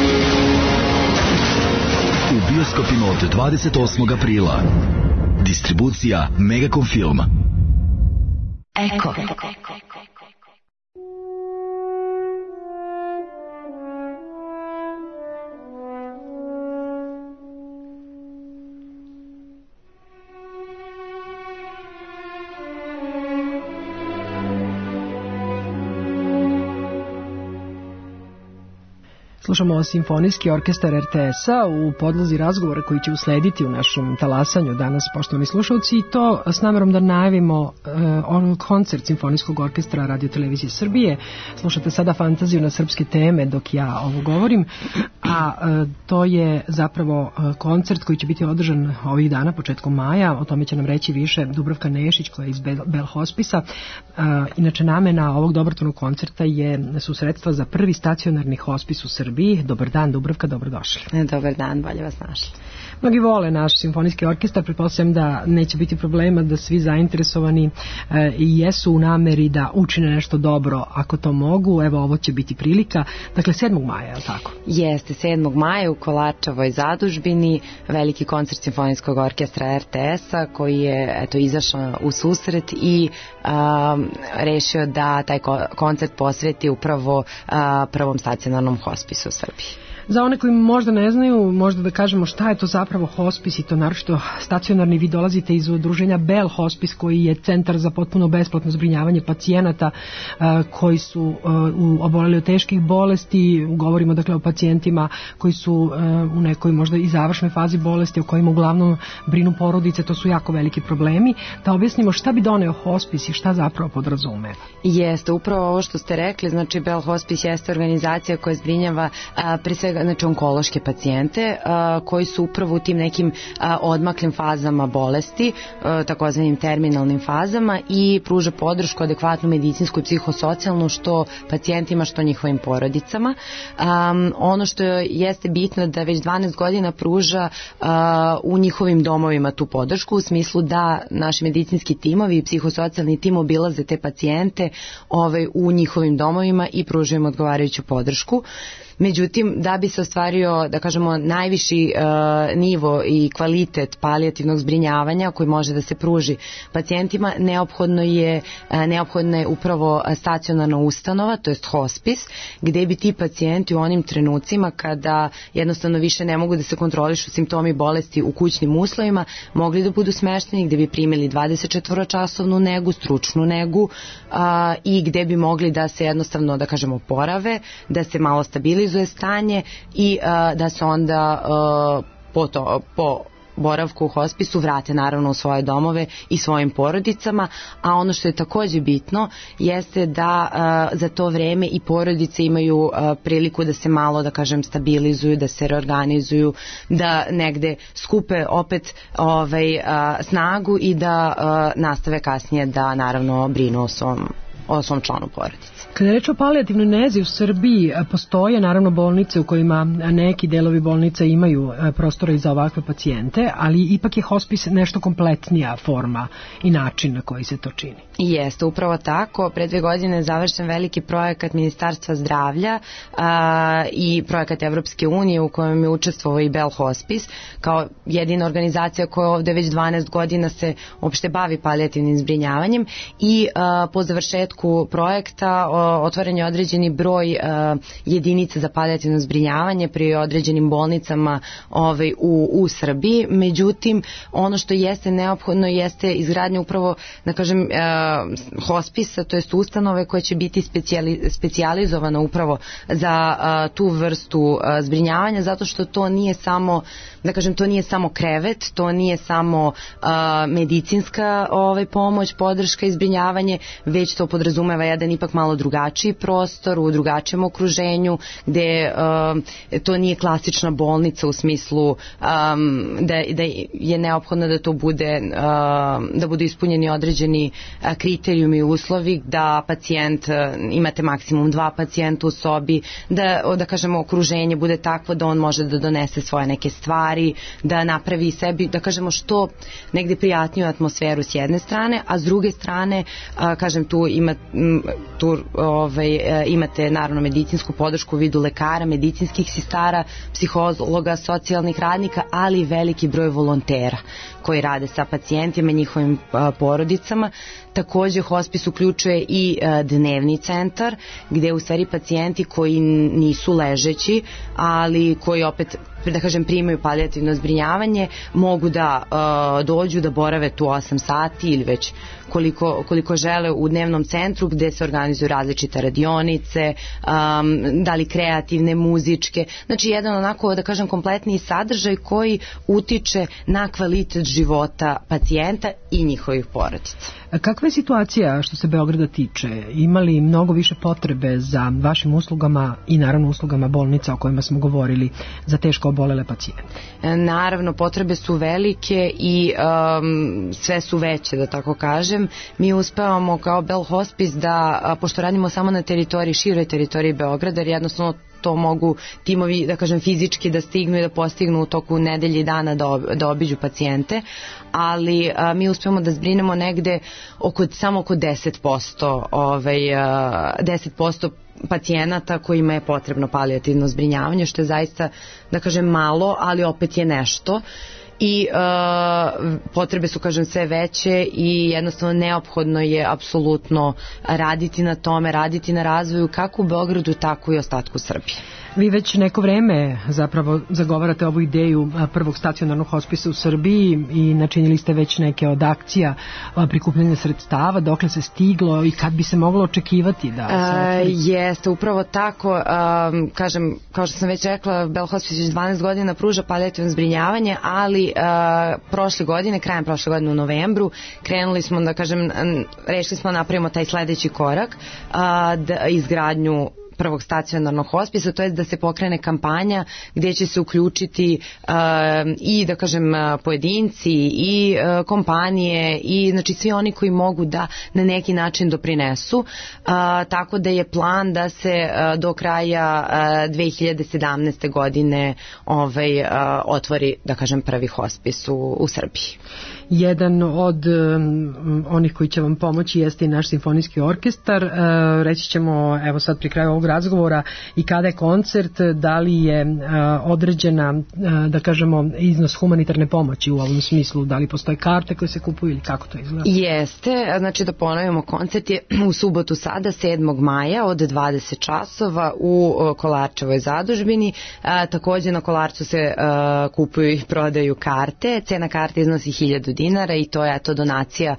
U bioskopima od 28. aprila. Distribucija Megacom Film. Eko. Slušamo Simfonijski orkestar RTS-a u podlozi razgovora koji će uslediti u našem talasanju danas, poštovani slušalci, i to s namerom da najavimo koncert Simfonijskog orkestra Radio Televizije Srbije. Slušate sada Fantaziju na srpske teme dok ja ovo govorim, a to je zapravo koncert koji će biti održan ovih dana, početkom maja. O tome će nam reći više Dubravka Nešić, koja je iz Bell Hospisa. Inače, namena ovog dobrotvornog koncerta su sredstva za prvi stacionarni hospis u Srbiji. Dobar dan, Dubravka, dobrodošli. Dobar dan, bolje vas našli. Mnogi vole naš simfonijski orkestar, pretpostavljam da neće biti problema, da svi zainteresovani i jesu u nameri da učine nešto dobro ako to mogu. Evo, ovo će biti prilika. Dakle, 7. maja, je li tako? Jeste, 7. maja u Kolačevoj zadužbini, veliki koncert Simfonijskog orkestra RTS-a koji je izašao u susret i rešio da taj koncert posveti upravo prvom stacionarnom hospisu u Srbiji. Za one koji možda ne znaju, možda da kažemo šta je to zapravo hospis, i to naročito stacionarni. Vi dolazite iz udruženja Bell Hospice, koji je centar za potpuno besplatno zbrinjavanje pacijenata koji su oboleli od teških bolesti. Govorimo dakle o pacijentima koji su u nekoj možda i završnoj fazi bolesti, o kojima uglavnom brinu porodice. To su jako veliki problemi. Da objasnimo šta bi doneo hospis i šta zapravo podrazume. Jeste, upravo ovo što ste rekli, znači Bell Hospice jeste organizacija koja zbrinjava pre svega onkološke pacijente koji su upravo u tim nekim odmaklim fazama bolesti, takozvanim terminalnim fazama, i pruža podršku adekvatnu medicinsku i psihosocijalnu što pacijentima, što njihovim porodicama. Ono što jeste bitno da već 12 godina pruža u njihovim domovima tu podršku, u smislu da naši medicinski timovi i psihosocijalni tim obilaze te pacijente u njihovim domovima i pružaju im odgovarajuću podršku. Međutim, da bi se ostvario, da kažemo, najviši nivo i kvalitet palijativnog zbrinjavanja koji može da se pruži pacijentima, neophodna je upravo stacionarna ustanova, to jest hospis, gde bi ti pacijenti u onim trenucima kada jednostavno više ne mogu da se kontrolišu simptomi bolesti u kućnim uslovima, mogli da budu smešteni, gde bi primili 24-časovnu negu, stručnu negu, i gde bi mogli da se jednostavno, da kažemo, oporave, da se malo stabilizuju stanje i da se onda po boravku u hospisu vrate naravno u svoje domove i svojim porodicama, a ono što je također bitno jeste da za to vreme i porodice imaju priliku da se malo, da kažem, stabilizuju, da se reorganizuju, da negde skupe opet snagu i da nastave kasnije da naravno brinu o svom članu porodice. Kada je reč o palijativnoj nezi u Srbiji, postoje naravno bolnice u kojima neki delovi bolnica imaju prostora i za ovakve pacijente, ali ipak je hospis nešto kompletnija forma i način na koji se to čini. Jeste, upravo tako. Pre 2 godine je završen veliki projekat Ministarstva zdravlja i projekat Evropske unije u kojem je učestvovao i Bell Hospice kao jedina organizacija koja ovde već 12 godina se uopšte bavi palijativnim zbrinjavanjem, i po završetku projekta otvoren je određeni broj jedinica za palijativno zbrinjavanje pri određenim bolnicama u Srbiji. Međutim, ono što jeste neophodno jeste izgradnja upravo, da kažem, hospisa, to jest ustanove koja će biti specijalizovana upravo za tu vrstu zbrinjavanja, zato što to nije samo, da kažem, to nije samo krevet, to nije samo medicinska pomoć, podrška i zbrinjavanje, već to podrazumeva podrazumeva jedan ipak malo drugačiji prostor, u drugačijem okruženju, gde to nije klasična bolnica u smislu da je neophodno da to bude, da budu ispunjeni određeni kriterijumi i uslovi, da pacijent, imate maksimum 2 pacijenta u sobi, da kažemo okruženje bude takvo da on može da donese svoje neke stvari, da napravi sebi, da kažemo što negde prijatniju atmosferu s jedne strane, a s druge strane, kažem, tu imate naravno medicinsku podršku u vidu lekara, medicinskih sestara, psihologa, socijalnih radnika, ali i veliki broj volontera koji rade sa pacijentima i njihovim porodicama. Takođe, hospis uključuje i dnevni centar, gde u stvari pacijenti koji nisu ležeći, ali koji opet, da kažem, primaju palijativno zbrinjavanje, mogu da dođu, da borave tu 8 sati ili već koliko žele u dnevnom centru, gde se organizuju različite radionice, da li kreativne, muzičke, znači jedan onako, da kažem, kompletni sadržaj koji utiče na kvalitet života pacijenta i njihovih porodica. Kakva je situacija što se Beograda tiče? Ima li mnogo više potrebe za vašim uslugama i naravno uslugama bolnica o kojima smo govorili za teško obolele pacijente? Naravno, potrebe su velike i sve su veće, da tako kažem. Mi uspevamo kao Bell Hospice da, pošto radimo samo na široj teritoriji Beograda, jer jednostavno to mogu timovi, da kažem, fizički da stignu i da postignu u toku nedelje i dana da obiđu pacijente, ali mi uspemo da zbrinemo negde samo oko 10%, 10% pacijenata kojima je potrebno palijativno zbrinjavanje, što je zaista, da kažem, malo, ali opet je nešto. I potrebe su, kažem, sve veće i jednostavno neophodno je apsolutno raditi na tome, raditi na razvoju kako u Beogradu, tako i ostatku Srbije. Vi već neko vreme zapravo zagovarate ovu ideju prvog stacionarnog hospisa u Srbiji i načinili ste već neke od akcija prikupljanja sredstava, dokle se stiglo i kad bi se moglo očekivati da se otvori? Jeste, upravo tako. Kažem, kao što sam već rekla, Bell Hospice 12 godina pruža palijativno zbrinjavanje, ali krajem prošle godine u novembru krenuli smo, da kažem, rešili smo da napravimo taj sledeći korak, izgradnju prvog stacionarnog hospisa, to je da se pokrene kampanja gdje će se uključiti i, da kažem, pojedinci i kompanije i, znači, svi oni koji mogu da na neki način doprinesu, tako da je plan da se do kraja 2017. godine otvori, da kažem, prvi hospis u Srbiji. Jedan od onih koji će vam pomoći jeste i naš simfonijski orkestar. Reći ćemo, evo sad pri kraju ovog razgovora, i kada je koncert, da li je određena, da kažemo, iznos humanitarne pomoći u ovom smislu, da li postoje karte koje se kupuju ili kako to izgleda? Jeste, znači da ponovimo, koncert je u subotu sada 7. maja od 20 časova u Kolarčevoj zadužbini. Takođe na Kolarcu se kupuju i prodaju karte, cena karte iznosi 1000 dinara i to je donacija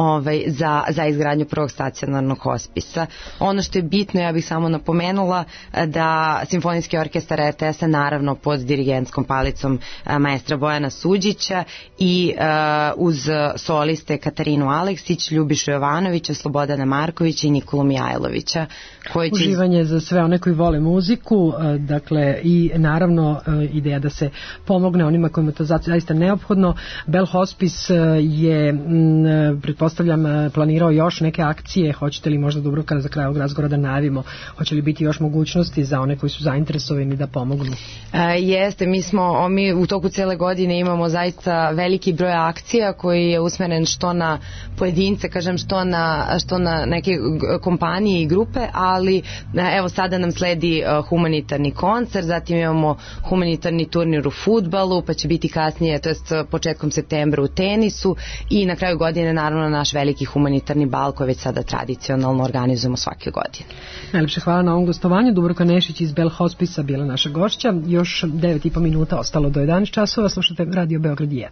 za izgradnju prvog stacionarnog hospisa. Ono što je bitno, ja bih samo napomenula da Simfonijski orkestar RTS-a, naravno pod dirigentskom palicom maestra Bojana Suđića i uz soliste Katarinu Aleksić, Ljubišu Jovanovića, Slobodana Markovića i Nikolu Mijajlovića. Uživanje za sve one koji vole muziku, dakle, i naravno ideja da se pomogne onima kojima to zaista neophodno. Bell Hospice je, pretpostavljam, planirao još neke akcije. Hoćete li možda, Dubravka, za kraj ovog razgovora da najavimo, hoće li biti još mogućnosti za one koji su zainteresovani da pomognu? Jeste, mi u toku cele godine imamo zaista veliki broj akcija koji je usmeren što na pojedince, kažem, što na neke kompanije i grupe, ali evo sada nam sledi humanitarni koncert, zatim imamo humanitarni turnir u fudbalu, pa će biti kasnije, to jest početkom septembra u tenisu i na kraju godine naravno naš veliki humanitarni bal koji već sada tradicionalno organizujemo svake godine. Najlepše hvala na ovom gostovanju. Dubravka Nešić iz Bell Hospice bila naša gošća. Još 9,5 minuta ostalo do 11 časova. Slušate Radio Beograd 1.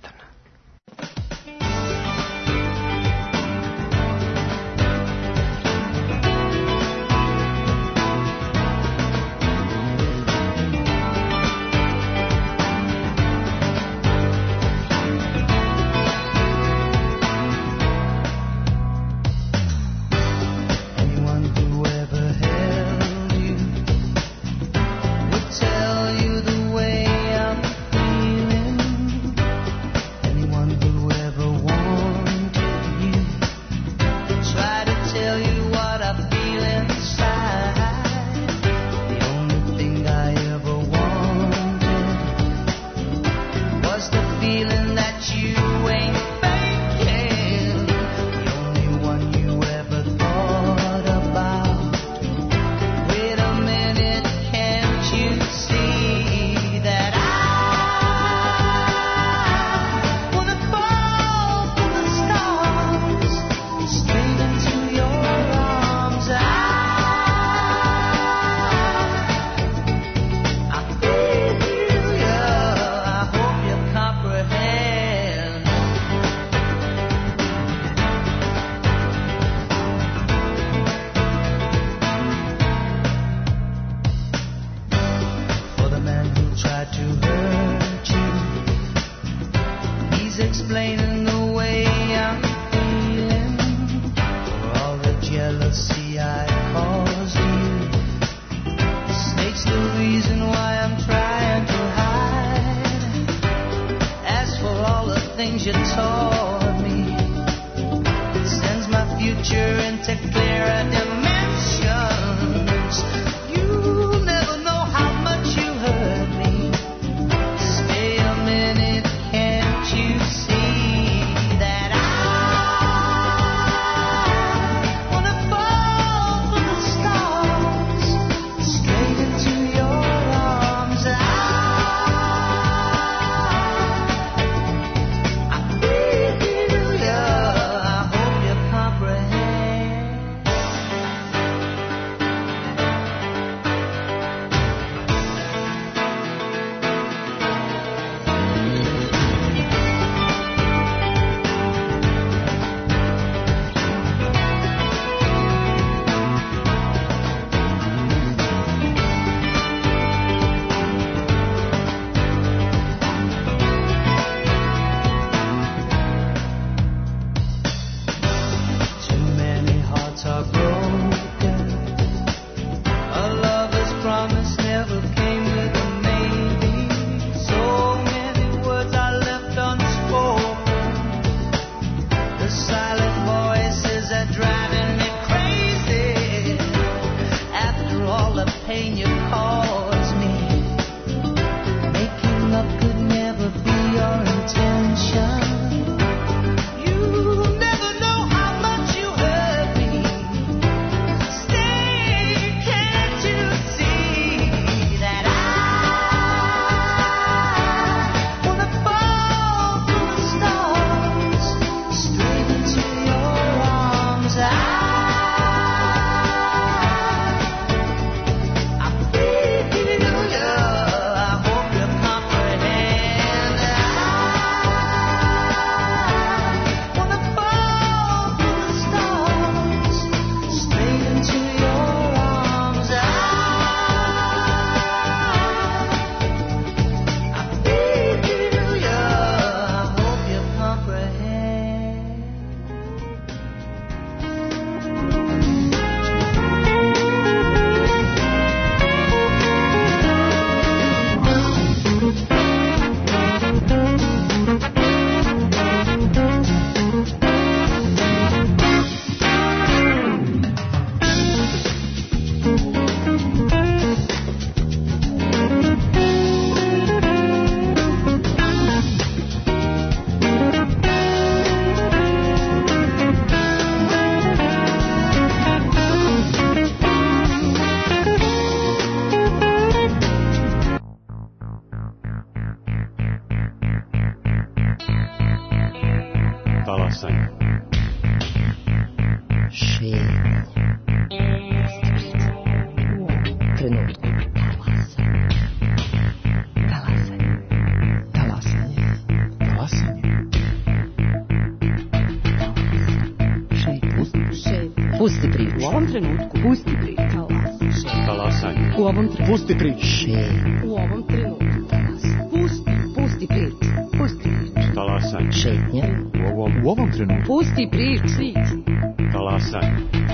U ovom trenutku pusti priču. Talasanje. U ovom trenutku Pusti priču. u ovom trenutku pusti priču. Pusti priču. Talasanje. Šetnja. U ovom trenutku. Pusti priču. Talasanje.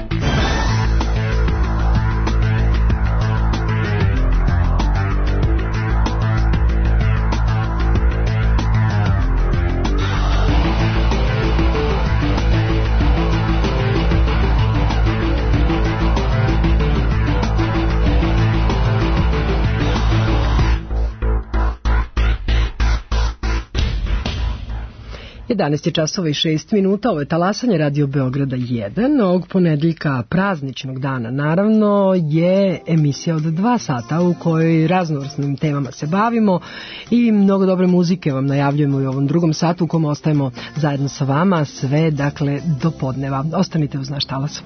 Jedanaest je časova i 6 minuta, ovo je Talasanje Radio Beograda 1, ovog ponedeljka prazničnog dana. Naravno je emisija od 2 sata u kojoj raznovrsnim temama se bavimo i mnogo dobre muzike vam najavljujemo i u ovom drugom satu u kom ostajemo zajedno sa vama sve, dakle, do podneva. Ostanite uz naš talas.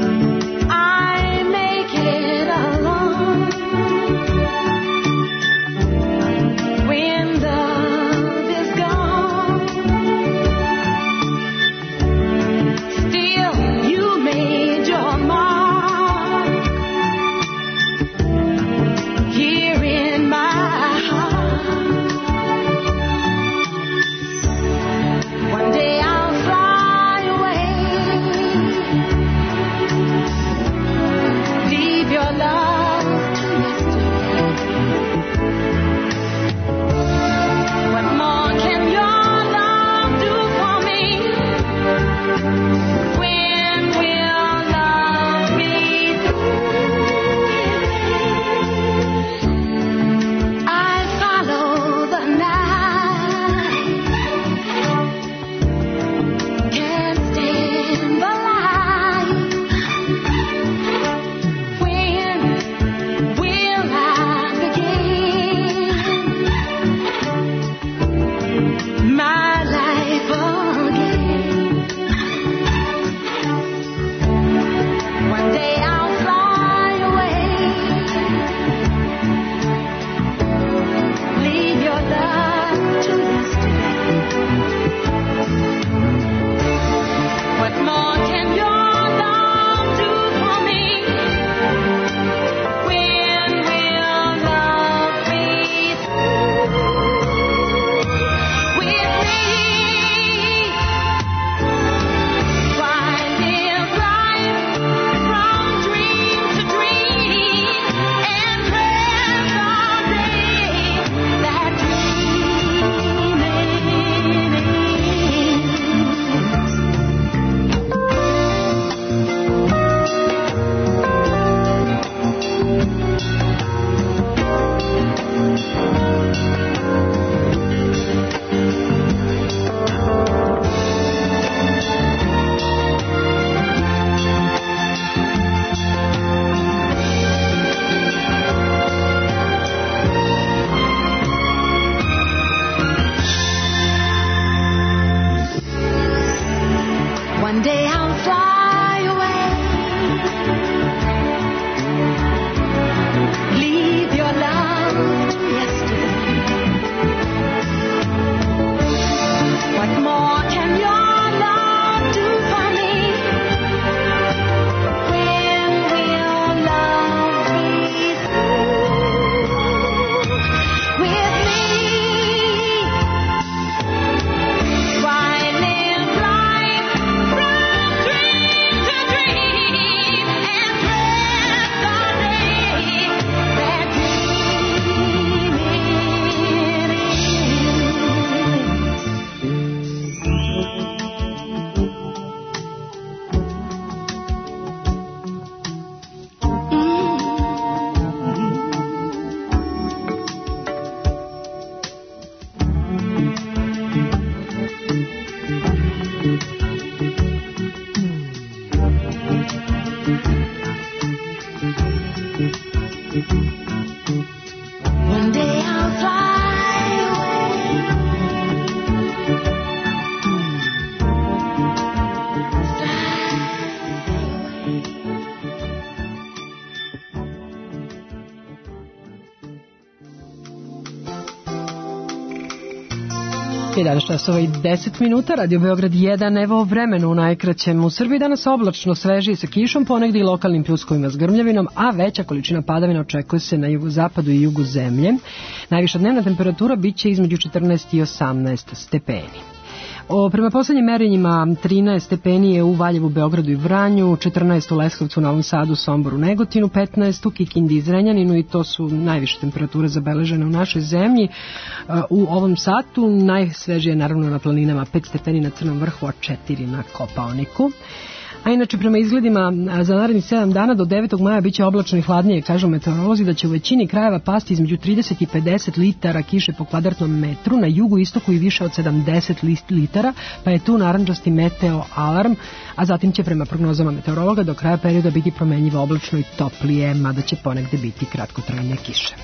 I make it alone. 11 časova i 10 minuta, Radio Beograd 1, evo vremenu u najkraćem. U Srbiji danas oblačno, svežije sa kišom, ponegdje i lokalnim pljuskovima s grmljavinom, a veća količina padavina očekuje se na jugozapadu i jugu zemlje. Najviša dnevna temperatura biće između 14 i 18 stepeni. Prema poslednjim merenjima 13 stepeni je u Valjevu, Beogradu i Vranju, 14 u Leskovcu, Novom Sadu, Somboru, Negotinu, 15 u Kikindi i Zrenjaninu i to su najviše temperature zabeležene u našoj zemlji. U ovom satu najsvežije je naravno na planinama, 5 stepeni na Crnom vrhu, a 4 na Kopaoniku. A inače, prema izgledima za narednih 7 dana do 9. maja biće oblačno i hladnije, kažu meteorolozi da će u većini krajeva pasti između 30 i 50 litara kiše po kvadratnom metru, na jugu istoku i više od 70 litara, pa je tu narandžasti meteo alarm, a zatim će prema prognozama meteorologa do kraja perioda biti promenljivo oblačno i toplije, mada će ponegde biti kratkotrajne kiše.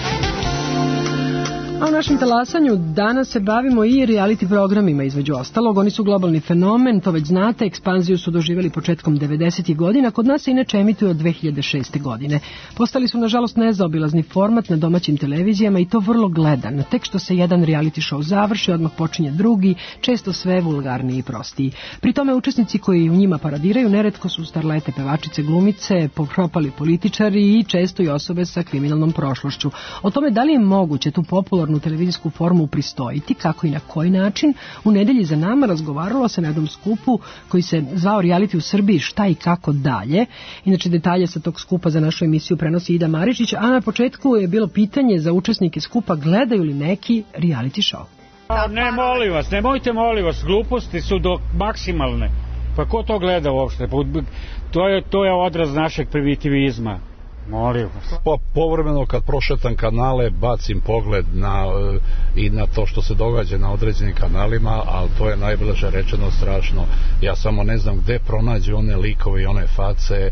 A u našem talasanju danas se bavimo i reality programima, između ostalog. Oni su globalni fenomen, to već znate, ekspanziju su doživjeli početkom 90. godina, kod nas se inače emituju od 2006. godine. Postali su, nažalost, nezaobilazni format na domaćim televizijama i to vrlo gledan. Tek što se jedan reality show završi, odmah počinje drugi, često sve vulgarniji i prostiji. Pri tome učesnici koji u njima paradiraju neretko su starlete, pevačice, glumice, propali političari i često i osobe sa kriminalnom prošlošću. O tome da li je moguće tu popularnu televizijsku formu upristojiti, kako i na koji način, u nedelji za nama razgovaralo se na jednom skupu koji se zvao Reality u Srbiji, šta i kako dalje. Inače, detalje sa tog skupa za našu emisiju prenosi Ida Maričić, a na početku je bilo pitanje za učesnike skupa: gledaju li neki reality show? Ne, molim vas, nemojte, molim vas, gluposti su do maksimalne. Pa ko to gleda uopšte? To je odraz našeg primitivizma. Molim vas. Pa povremeno kad prošetam kanale bacim pogled i na to što se događa na određenim kanalima, ali to je najbliže rečeno strašno. Ja samo ne znam gde pronađu one likove i one face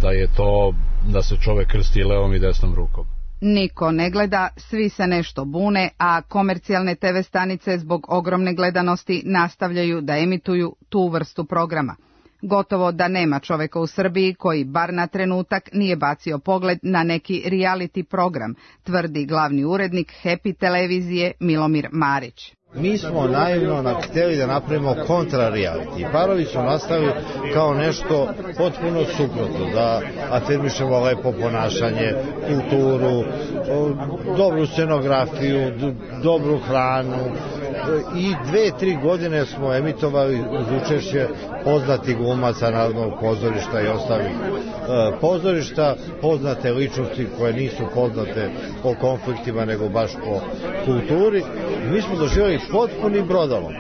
da se čovek krsti levom i desnom rukom. Niko ne gleda, svi se nešto bune, a komercijalne TV stanice zbog ogromne gledanosti nastavljaju da emituju tu vrstu programa. Gotovo da nema čoveka u Srbiji koji bar na trenutak nije bacio pogled na neki reality program, tvrdi glavni urednik Happy televizije Milomir Marić. Mi smo naivno htjeli da napravimo kontra-reality. Parovi su nastavili kao nešto potpuno suprotno, da afirmišemo lepo ponašanje, kulturu, dobru scenografiju, dobru hranu. I 2-3 godine smo emitovali uz učešće poznatih glumaca Narodnog pozorišta i ostalih pozorišta, poznate ličnosti koje nisu poznate po konfliktima nego baš po kulturi. I mi smo doživjeli potpuni brodolom.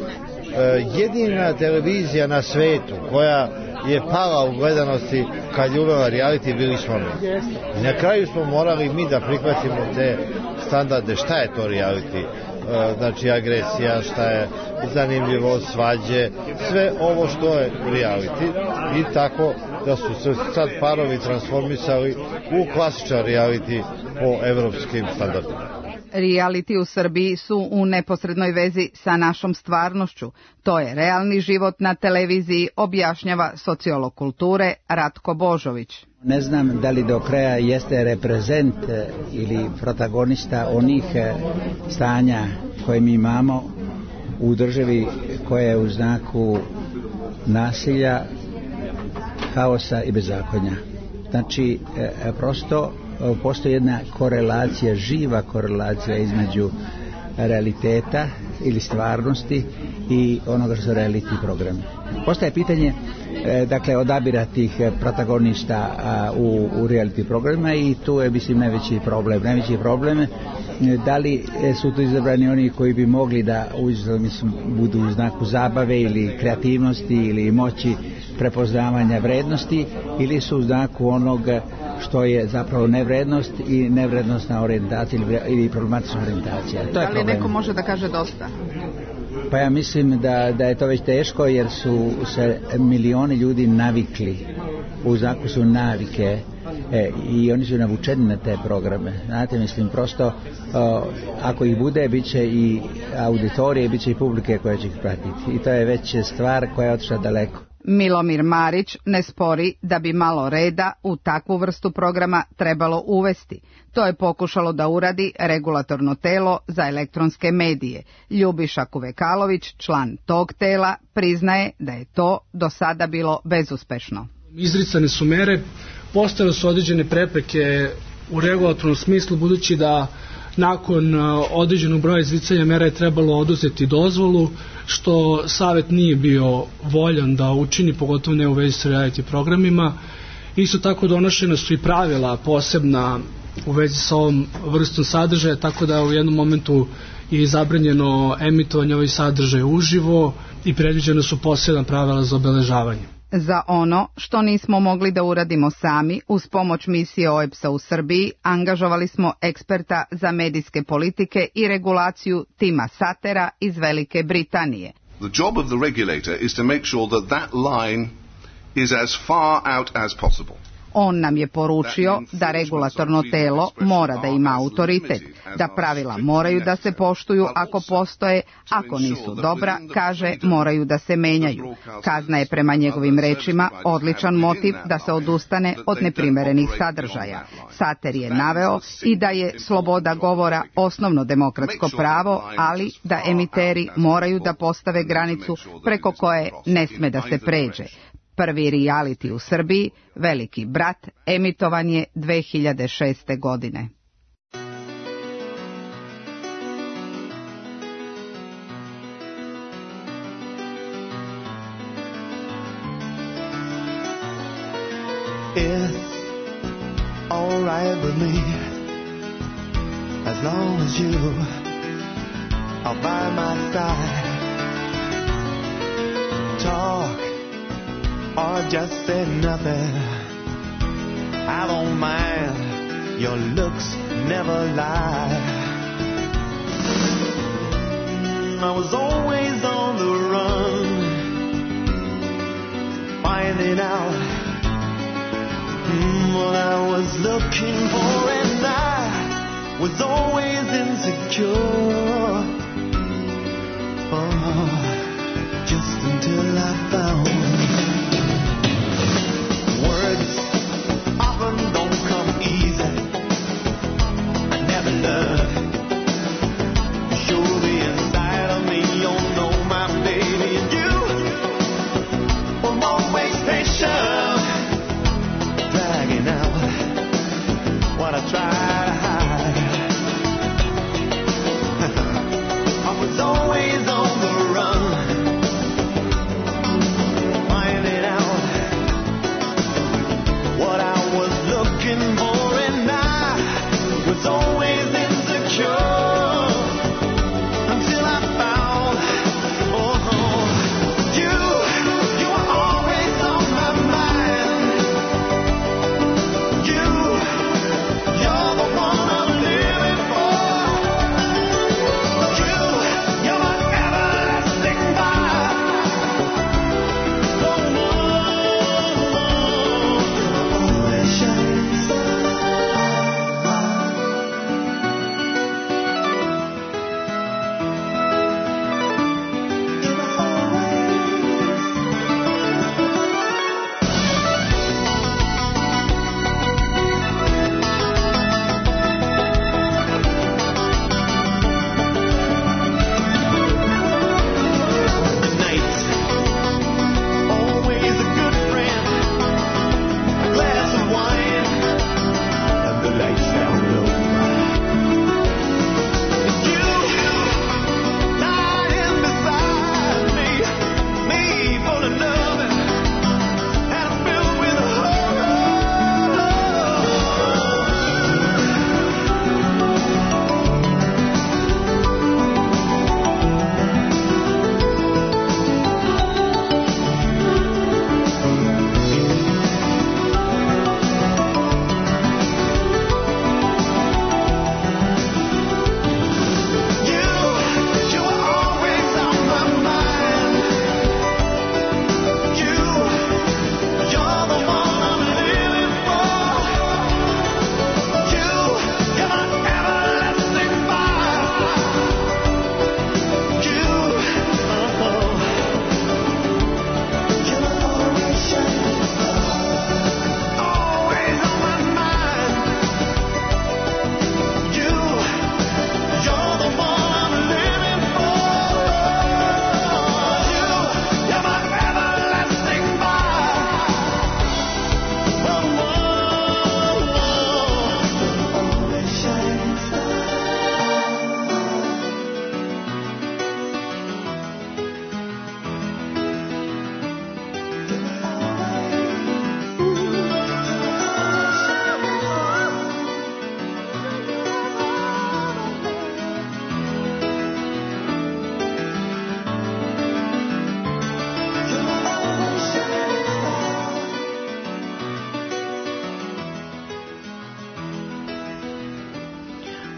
Jedina televizija na svetu koja je pala u gledanosti kad je uvela reality bili smo mi. I na kraju smo morali mi da prihvatimo te standarde. Šta je to reality? Znači agresija, šta je zanimljivo, svađe, sve ovo što je reality, i tako da su se sad parovi transformisali u klasičan reality po evropskim standardima. Reality u Srbiji su u neposrednoj vezi sa našom stvarnošću. To je realni život na televiziji, objašnjava sociolog kulture Ratko Božović. Ne znam da li do kraja jeste reprezent ili protagonista onih stanja koje mi imamo u državi koja je u znaku nasilja, haosa i bezakonja. Znači, prosto postoji jedna korelacija, živa korelacija između realiteta ili stvarnosti i onoga što su reality programi. Postaje pitanje odabira tih protagonista u reality programima i tu je, mislim, najveći problem. Najveći problem je da li su tu izabrani oni koji bi mogli da budu u znaku zabave ili kreativnosti ili moći prepoznavanja vrednosti, ili su u znaku onoga što je zapravo nevrednost i nevrednostna orijentacija ili problematična orijentacija. To je da li problem. neko može da kaže dosta? Pa ja mislim da je to već teško, jer su se milioni ljudi navikli, u znaku su navike, i oni su navučeni na te programe. Znate, mislim, prosto ako ih bude, bit će i auditorije, bit će i publike koje će ih pratiti. I to je već stvar koja je otišla daleko. Milomir Marić ne spori da bi malo reda u takvu vrstu programa trebalo uvesti. To je pokušalo da uradi regulatorno telo za elektronske medije. Ljubiša Kuvekalović, član tog tela, priznaje da je to do sada bilo bezuspešno. Izricane su mere, postojale su određene prepreke u regulatornom smislu, budući da nakon određenog broja izricanja mera je trebalo oduzeti dozvolu, što Savet nije bio voljan da učini, pogotovo ne u vezi sa reality programima. Isto tako donošena su i pravila posebna u vezi sa ovom vrstom sadržaja, tako da u jednom momentu je zabranjeno emitovanje ovih sadržaja uživo i predviđene su posebna pravila za obeležavanje. Za ono što nismo mogli da uradimo sami, uz pomoć misije OEBS-a u Srbiji, angažovali smo eksperta za medijske politike i regulaciju Tima Satera iz Velike Britanije. The job of the regulator is to make sure that that line is as far out as possible. On nam je poručio da regulatorno telo mora da ima autoritet, da pravila moraju da se poštuju ako postoje, ako nisu dobra, kaže, moraju da se menjaju. Kazna je prema njegovim rečima odličan motiv da se odustane od neprimerenih sadržaja. Sater je naveo i da je sloboda govora osnovno demokratsko pravo, ali da emiteri moraju da postave granicu preko koje ne sme da se pređe. Prvi reality u Srbiji, Veliki brat, emitovan je 2006. godine. It's all right with me, as long as you are by my side. Talk or just say nothing, I don't mind, your looks never lie. I was always on the run, finding out what I was looking for, and I was always insecure. Oh, just until I found words often don't come easy. I never learned to show the inside of me. You know my baby, and you were always patient, dragging out what I try to hide.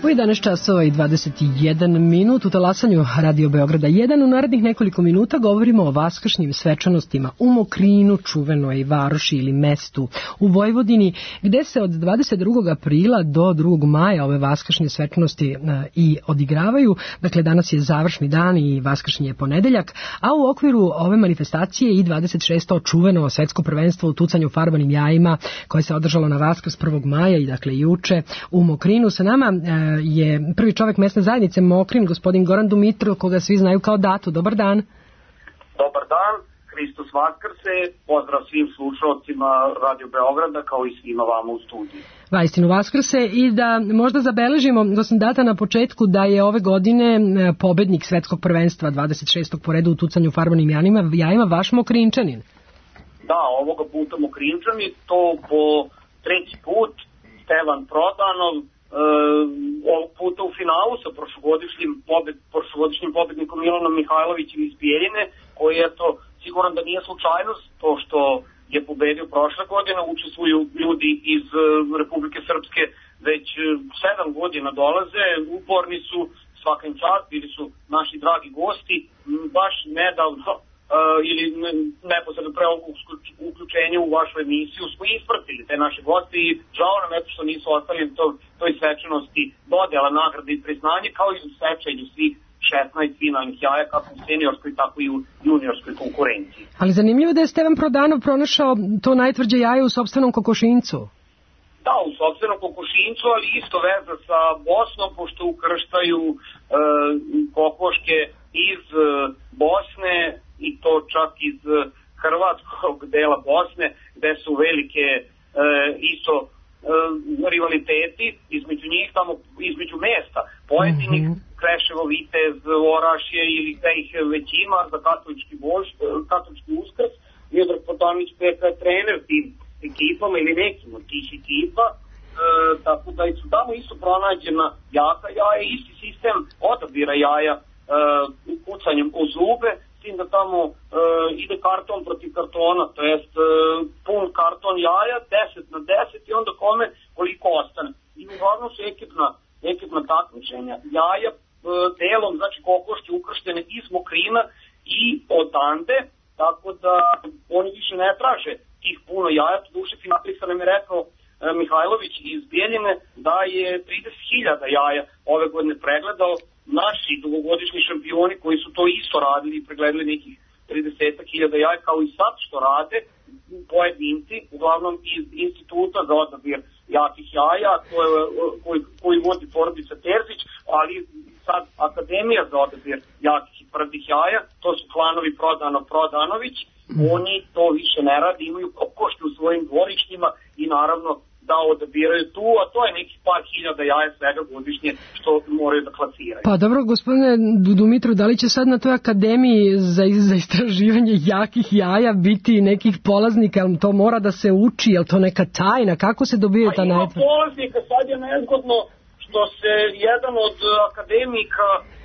Tako i 11 časova i 21 minut u talasanju Radio Beograda 1. U narednih nekoliko minuta govorimo o vaskršnjim svečanostima u Mokrinu, čuvenoj varoši ili mestu u Vojvodini, gde se od 22. aprila do 2. maja ove vaskršnje svečanosti i odigravaju. Dakle, danas je završni dan i vaskršnji je ponedeljak, a u okviru ove manifestacije i 26. čuveno svetsko prvenstvo u tucanju farbanim jajima koje se održalo na Vaskrs 1. maja i dakle juče u Mokrinu. Sa nama je prvi čovjek mesne zajednice Mokrin, gospodin Goran Dumitrov, koga svi znaju kao Datu. Dobar dan. Dobar dan, Hristos Vaskrse, pozdrav svim slušalcima Radio Beograda kao i svima vama u studiju. Vaistinu Vaskrse i da možda zabeležimo, dosim Data na početku, da je ove godine pobednik svetskog prvenstva 26. po redu u tucanju farbanim jajima vaš Mokrinčanin. Da, ovoga puta Mokrinčani, to po treći put, Stevan Prodanov, ovog puta u finalu sa prošlogodišnjim pobednikom Milanom Mihajlovićem iz Bijeljine, koji je to siguran da nije slučajnost, to što je pobedio prošle godine, učestvuju ljudi iz Republike Srpske već 7 godina dolaze, uporni su, svaka im čast, bili su naši dragi gosti, baš nedavno ili neposredno pre ovog uključenja u vašu emisiju smo ispratili te naše goste i žao nam eto što nisu ostali na toj svečanosti dodela nagrade i priznanje kao i u svečanju svih 16 finalnih jaja kako u seniorskoj tako i u juniorskoj konkurenciji. Ali zanimljivo da je Stevan Prodanov pronašao to najtvrđe jaje u sopstvenom kokošincu. Da, u sopstvenom kokošincu, ali isto veza sa Bosnom, pošto ukrštaju kokoške iz Bosne i to čak iz hrvatskog dela Bosne, gde su velike isto rivaliteti između njih, tamo između mesta. Pojedinih Kreševo, Vitez, Orašje ili gde ih već ima za katolički uskrs. Miodrag Potanić Peka je trener tim ekipama ili nekim od tih ekipa. Tako da su tamo isto pronađena jaka jaja, isti sistem odabira jaja kucanjem u zube, s tim da tamo ide karton protiv kartona, to jest pun karton jaja, 10 na 10 i onda kome koliko ostane. I uglavnom su ekipna takmičenja, jaja delom, znači kokoške ukrštene iz Mokrina i odande, tako da oni više ne traže tih puno jaja, to duše finalista nam je rekao Mihajlović iz Bijeljine da je 30.000 jaja ove godine pregledao. Naši dugogodišnji šampioni koji su to isto radili i pregledali nekih 30.000 jaja kao i sad što rade pojedinci, uglavnom iz instituta za odabir jakih jaja koji vodi porodica Terzić, ali sad Akademija za odabir jakih i tvrdih jaja, to su klanovi Prodanović, oni to više ne rade, imaju kokoške u svojim dvorištima i naravno da odabiraju tu, a to je nekih par hiljada jaja svega godišnje što moraju da klasiraju. Pa dobro, gospodine Dumitru, da li će sad na toj akademiji za istraživanje jakih jaja biti nekih polaznika, to mora da se uči, je li to neka tajna, kako se dobije ta najprej? Ima polaznika, sad je nezgodno što se jedan od akademika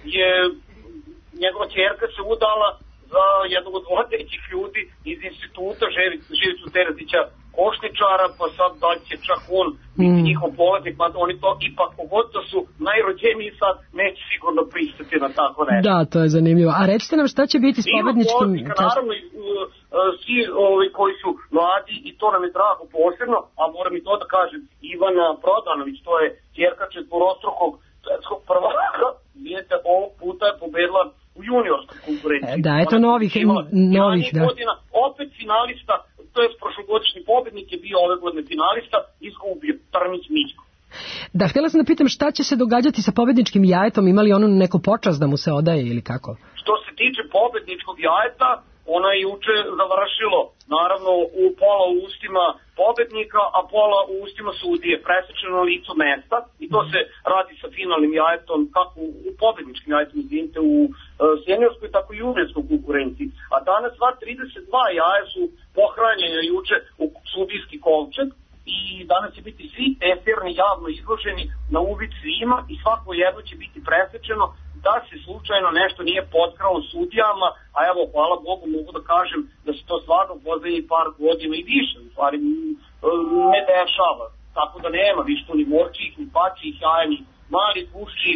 njegova ćerka se udala za jednog od vodećih ljudi iz instituta Živicu Terzića Košničara, pa sad da će čak on biti njihov polaznik, mada oni to ipak pogotovo su najrođeniji sad neće sigurno pristati na tako nešto. Da, to je zanimljivo. A recite nam šta će biti s pobedničkim... Naravno, svi koji su mladi i to nam je drago posebno, a moram i to da kažem, Ivana Prodanović, to je ćerka četvorostrukog svetskog prvaka, vidite, ovog puta je pobedila u juniorskoj konkurenciji. Da, eto novih, da. Godina, opet finalista, to je prošlogodišnji pobednik je bio ove godine finalista, izgubio Trnić Mićko. Da, htjela sam da pitam šta će se događati sa pobedničkim jajetom, imali ono neku počast da mu se odaje ili kako? Što se tiče pobedničkog jajeta, ona je juče završilo, naravno u pola u ustima pobednika, a pola u ustima sudije, presečeno na licu mesta i to se radi sa finalnim jajetom, kako u pobedničkim jajetom, izvinite, u seniorskoj, tako i juniorskoj konkurenciji. A danas sva 32 jaja su pohranjene juče u sudijski kovčeg i danas će biti svi efirni javno izloženi na uvid svima i svako jedno će biti presečeno da se slučajno nešto nije potkralo sudijama, a evo, hvala Bogu, mogu da kažem da se to stvarno poslednjih par godina i više, u stvari, ne dešava. Tako da nema više ni morčih, ni pačih jaja, mali gušći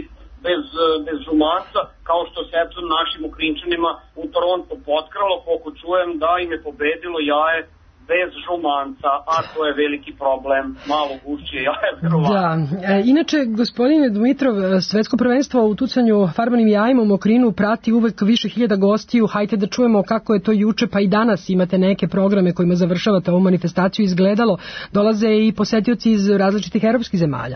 bez žumanca, kao što se eto našim Mokrinčanima u Toronto potkralo, koliko čujem da im je pobedilo jaje bez žumanca, a to je veliki problem, malo gušće jaje, verovatno. Da, inače, gospodine Dmitrov, svetsko prvenstvo u tucanju farbanim jajima u Mokrinu prati uvek više hiljada gostiju. Hajde da čujemo kako je to juče, pa i danas imate neke programe kojima završavate ovu manifestaciju izgledalo. Dolaze i posetioci iz različitih evropskih zemalja.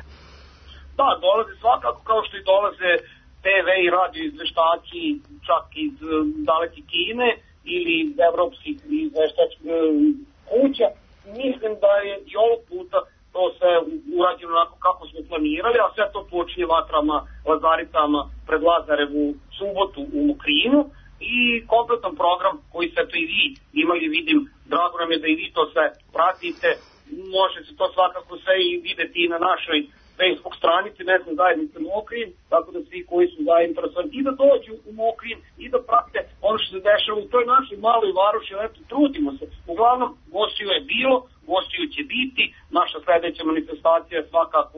Da, dolaze svakako, kao što i dolaze TV i radio izveštači čak iz daleke Kine ili evropskih izveštačkih kuća. Mislim da je i ovog puta to sve urađeno onako kako smo planirali, a sve to počinje vatrama, Lazaricama pred Lazarevu subotu u Mokrinu i kompletan program koji ste to i vi imali, vidim, drago nam je da i vi to sve pratite, može se to svakako sve i videti i na našoj Facebook stranici, zajednice Mokrin, tako da svi koji su zainteresovani i da dođu u Mokrin i da prate ono što se dešava u toj našoj maloj varoši, eto, trudimo se. Uglavnom, gostiju je bilo, gostiju će biti, naša sledeća manifestacija je svakako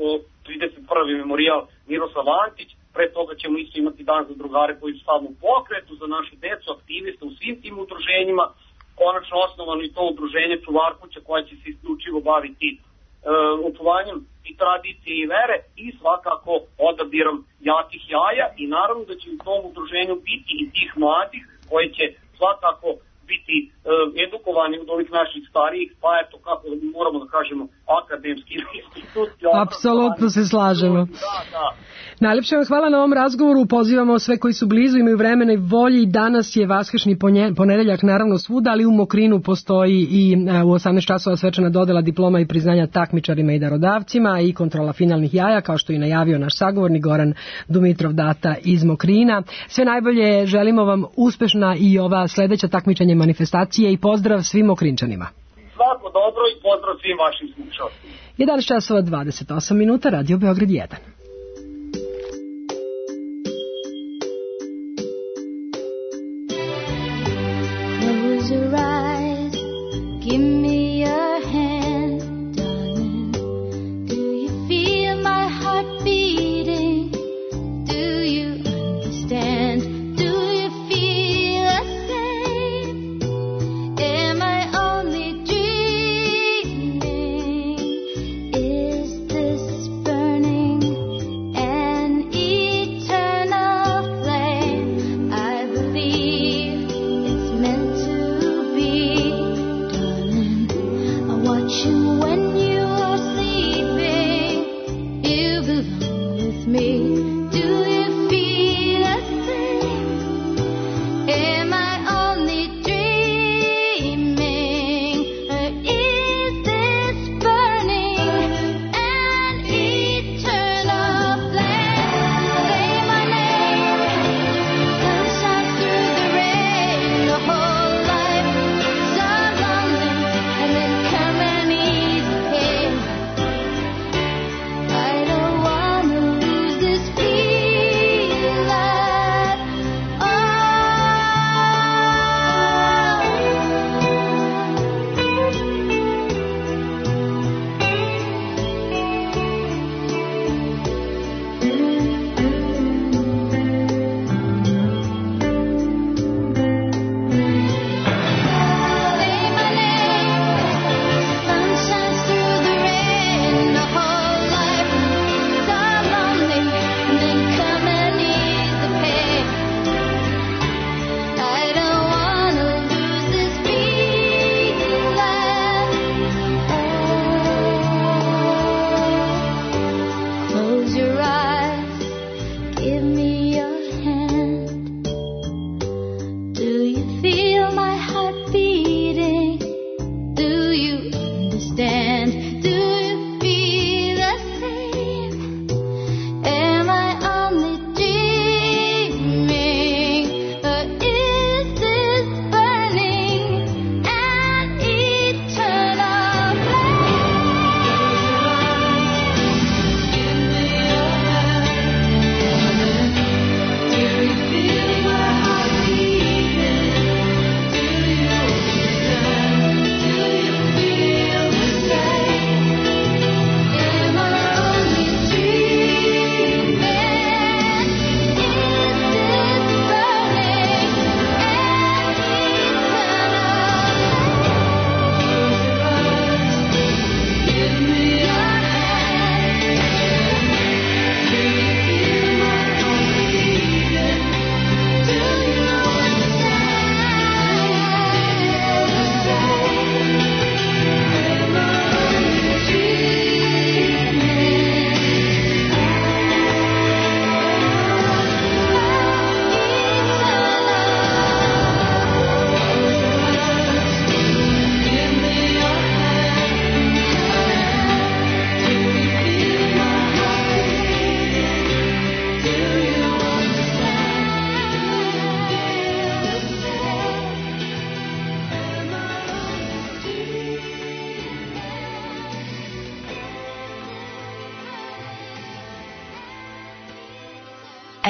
31. memorijal Miroslav Antić, pre toga ćemo isto imati dan za drugare koji su stavno u pokretu, za našu decu, aktiviste u svim tim udruženjima, konačno osnovano i to udruženje Čuvarkuća koja će se isključivo baviti očuvanjem i tradicije i vere i svakako odabirom jakih jaja i naravno da će u tom udruženju biti i tih mladih koji će svakako biti edukovani od ovih naših starijih, pa eto kako moramo da kažemo akademski institut. Apsolutno se slažemo. Da. Najlepše vam hvala na ovom razgovoru, pozivamo sve koji su blizu, imaju vremena i volji. Danas je vaskršnji ponedeljak naravno svuda, ali u Mokrinu postoji i u 18 časova svečana dodela diploma i priznanja takmičarima i darodavcima i kontrola finalnih jaja, kao što je najavio naš sagovornik Goran Dmitrov Data iz Mokrina. Sve najbolje, želimo vam uspešna i ova sledeća takmičenje manifestacije i pozdrav svim Mokrinčanima. Svako dobro i pozdrav svim vašim slušalcima. 11 časova 28 minuta, Radio Beograd 1. Close your eyes, give me your hand, darling. Do you feel my heart beating? Do you understand? Do you feel the same? Am I only dreaming? Is this burning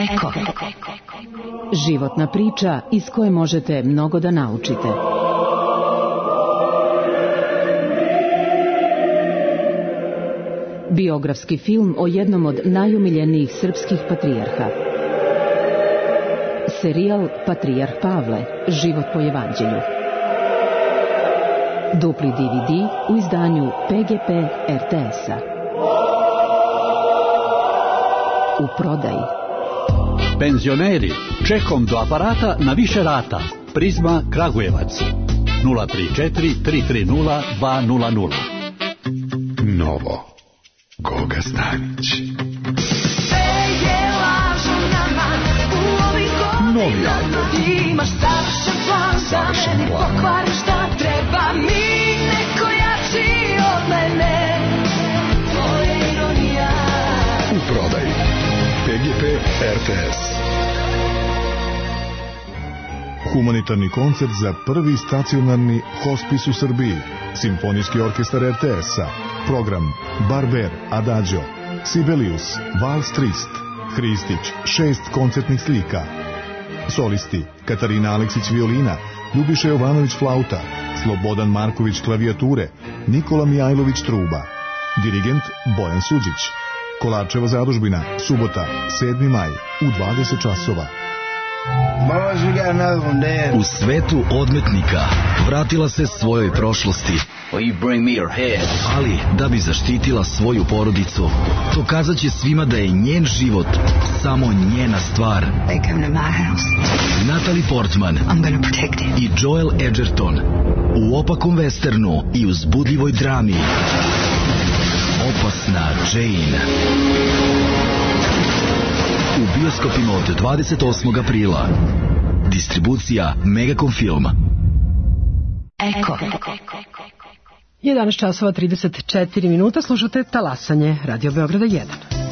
Eko. Životna priča iz koje možete mnogo da naučite. Biografski film o jednom od najumiljenijih srpskih patrijarha. Serijal Patrijarh Pavle, život po evanđelju. Dupli DVD u izdanju PGP RTS-a. U prodaji. Penzioneri, čekom do aparata na više rata. Prizma Kragujevac. 034 330 200. Novo. Goga Stanić. Novi album. Savršen plan. Treba mi neko jači od mene. To je ironija. U prodaji. PGP RTS. Humanitarni koncert za prvi stacionarni hospis u Srbiji. Simfonijski orkestar RTS-a. Program Barber, Adagio, Sibelius, Vals Trist, Hristić, 6 koncertnih slika. Solisti Katarina Aleksić violina, Ljubiša Jovanović flauta, Slobodan Marković klavijature, Nikola Mijajlović truba. Dirigent Bojan Suđić. Kolarčeva zadužbina, subota, 7. maj, u 20 časova. U svetu odmetnika vratila se svojoj prošlosti, ali da bi zaštitila svoju porodicu, dokazat će svima da je njen život samo njena stvar. Natalie Portman i Joel Edgerton u opakom westernu i uzbudljivoj drami Opasna Jane. U bioskopima od 28. aprila. Distribucija Megacom Film. Eko. 11 časova 34 minuta, slušate Talasanje, Radio Beograda 1.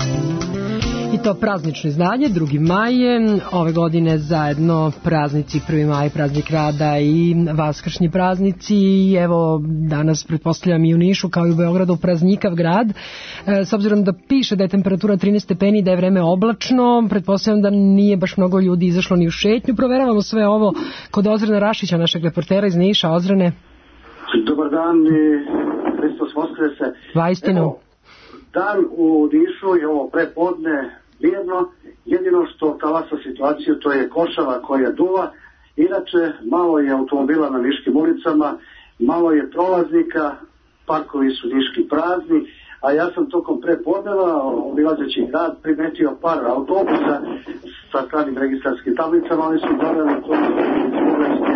I to praznično izdanje, 2. maj je ove godine zajedno praznici 1. maj, praznik rada i vaskršnji praznici. I evo danas pretpostavljam i u Nišu kao i u Beogradu praznikav grad. S obzirom da piše da je temperatura 13 stepeni, da je vreme oblačno, pretpostavljam da nije baš mnogo ljudi izašlo ni u šetnju. Proveravamo sve ovo kod Ozrena Rašića, našeg reportera iz Niša. Ozrene. Dobar dan i Hristos Voskrese. Vaistinu. Dan u Nišu je ovo prepodne mirno, jedino što talasa situaciju to je košava koja duva, inače malo je automobila na niškim ulicama, malo je prolaznika, parkovi su niški prazni, a ja sam tokom prepodneva obilazeći grad primetio par autobusa sa stranim registarskim tablicama, oni su doveli to iz Bugarske.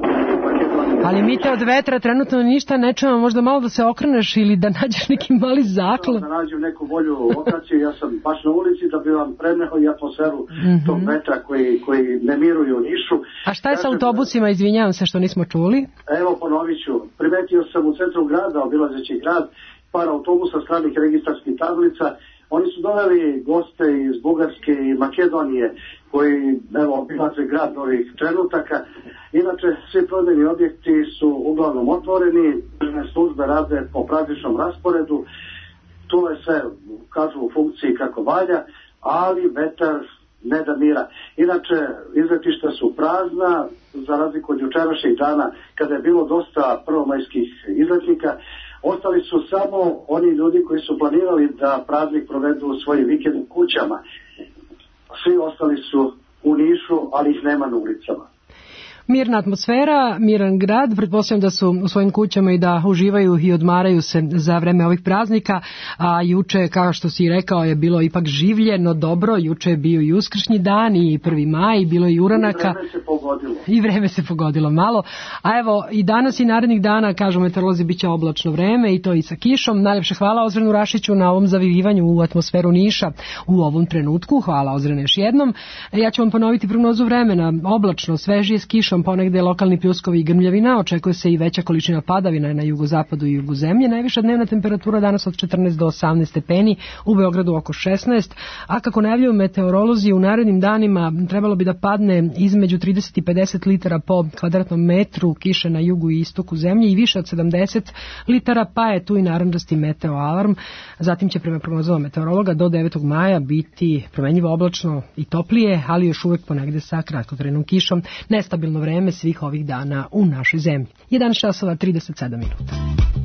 Ali mi te od vetra trenutno ništa ne čujemo, možda malo da se okreneš ili da nađeš neki mali zaklon. Da nađem neku bolju lokaciju, ja sam baš na ulici da bi vam preneo i atmosferu tog vetra koji ne miruju u Nišu. A šta je sa autobusima, izvinjavam se što nismo čuli? Evo ponovit ću, primetio sam u centru grada, obilazeći grad, par autobusa stranih registarskih tablica. Oni su doveli goste iz Bugarske i Makedonije koji obilaze grad ovih trenutaka. Inače, svi prodajni objekti su uglavnom otvoreni, državne službe rade po prazničnom rasporedu, tu je sve, kažu, u funkciji kako valja, ali vetar ne da mira. Inače, izletišta su prazna, za razliku od jučerašnjeg dana, kada je bilo dosta prvomajskih izletnika. Ostali su samo oni ljudi koji su planirali da praznik provedu u svojim vikendnim kućama. Svi ostali su u Nišu, ali ih nema na ulicama. Mirna atmosfera, miran grad, pretpostavljam da su u svojim kućama i da uživaju i odmaraju se za vreme ovih praznika, a juče, kao što si rekao, je bilo ipak življeno, dobro, juče je bio i uskršnji dan i 1. maj, bilo i uranaka. I vreme se pogodilo malo, a evo i danas i narednih dana, kažu meteorolozi, bit će oblačno vreme i to i sa kišom. Najlepše hvala Ozrenu Rašiću na ovom zavivivanju u atmosferu Niša u ovom trenutku, hvala Ozrene još jednom. Ja ću vam ponoviti prognozu vremena, oblačno, svežije s kišom, kišom, ponegde lokalni pljuskovi i grmljavina, očekuje se i veća količina padavina na jugozapadu i jugu zemlje. Najviša dnevna temperatura danas od 14 do 18 stepeni, u Beogradu oko 16, a kako najavljuju meteorolozi, u narednim danima trebalo bi da padne između 30 i 50 litara po kvadratnom metru kiše na jugu i istoku zemlje i više od 70 litara, pa je tu i narandžasti meteo alarm. Zatim će prema prognozama meteorologa do 9. maja biti promenljivo oblačno i toplije, ali još uvek ponegde sa kratkotrajnom kišom. Nestabilno vreme svih ovih dana u našoj zemlji. 11 časova 37 minuta.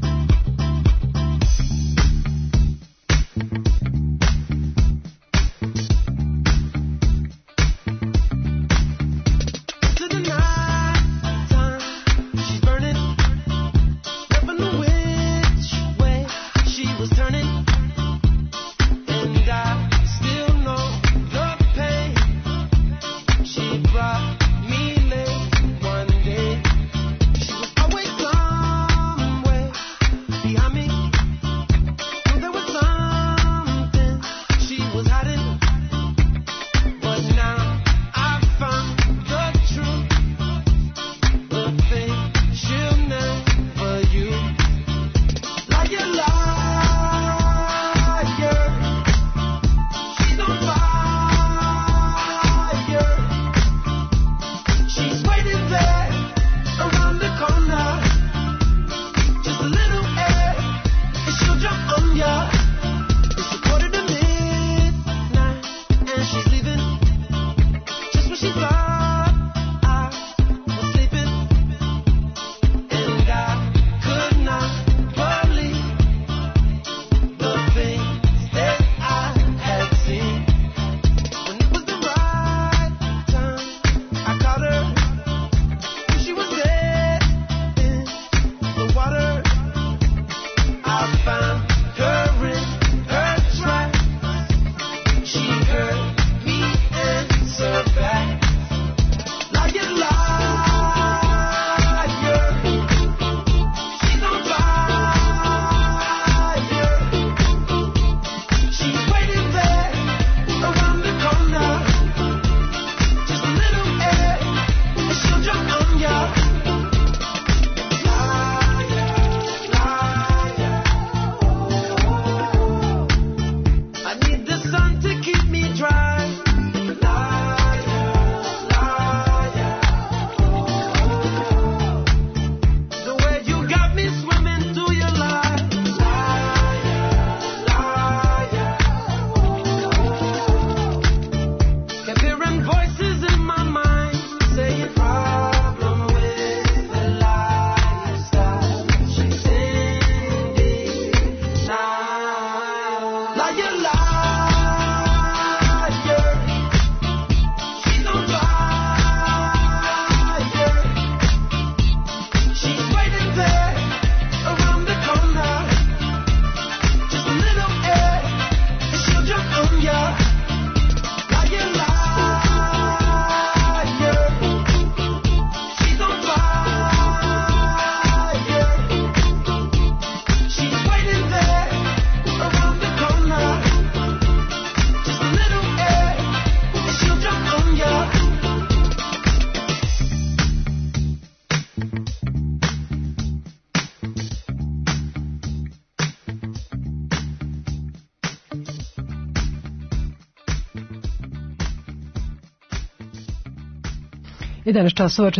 I 11 časova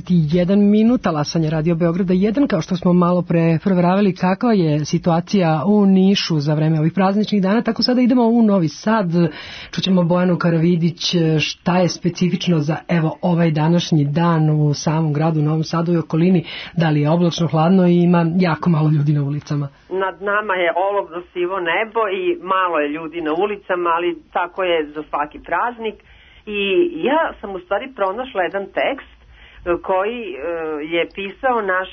41 minuta, Lasanje Radio Beograda 1, kao što smo malo pre proveravali kakva je situacija u Nišu za vreme ovih prazničnih dana, tako sada idemo u Novi Sad, čućemo Bojanu Karavidić šta je specifično za evo ovaj današnji dan u samom gradu Novom Sadu i okolini, da li je oblačno, hladno i ima jako malo ljudi na ulicama. Nad nama je olovno sivo nebo i malo je ljudi na ulicama, ali tako je za svaki praznik. I ja sam u stvari pronašla jedan tekst koji je pisao naš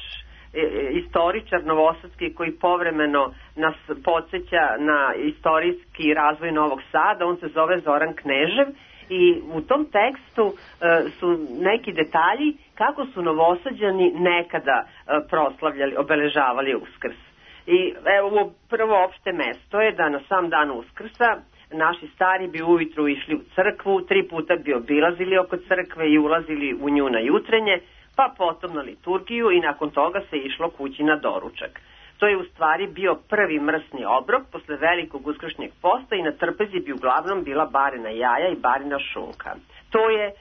istoričar novosadski koji povremeno nas podsjeća na istorijski razvoj Novog Sada. On se zove Zoran Knežev i u tom tekstu su neki detalji kako su Novosađani nekada proslavljali, obeležavali Uskrs. I evo, prvo opšte mesto je da na sam dan Uskrsa naši stari bi ujutru išli u crkvu, 3 puta bi obilazili oko crkve i ulazili u nju na jutrenje, pa potom na liturgiju i nakon toga se išlo kući na doručak. To je u stvari bio prvi mrsni obrok posle velikog uskršnjeg posta i na trpezi bi uglavnom bila barena jaja i barena šunka. To je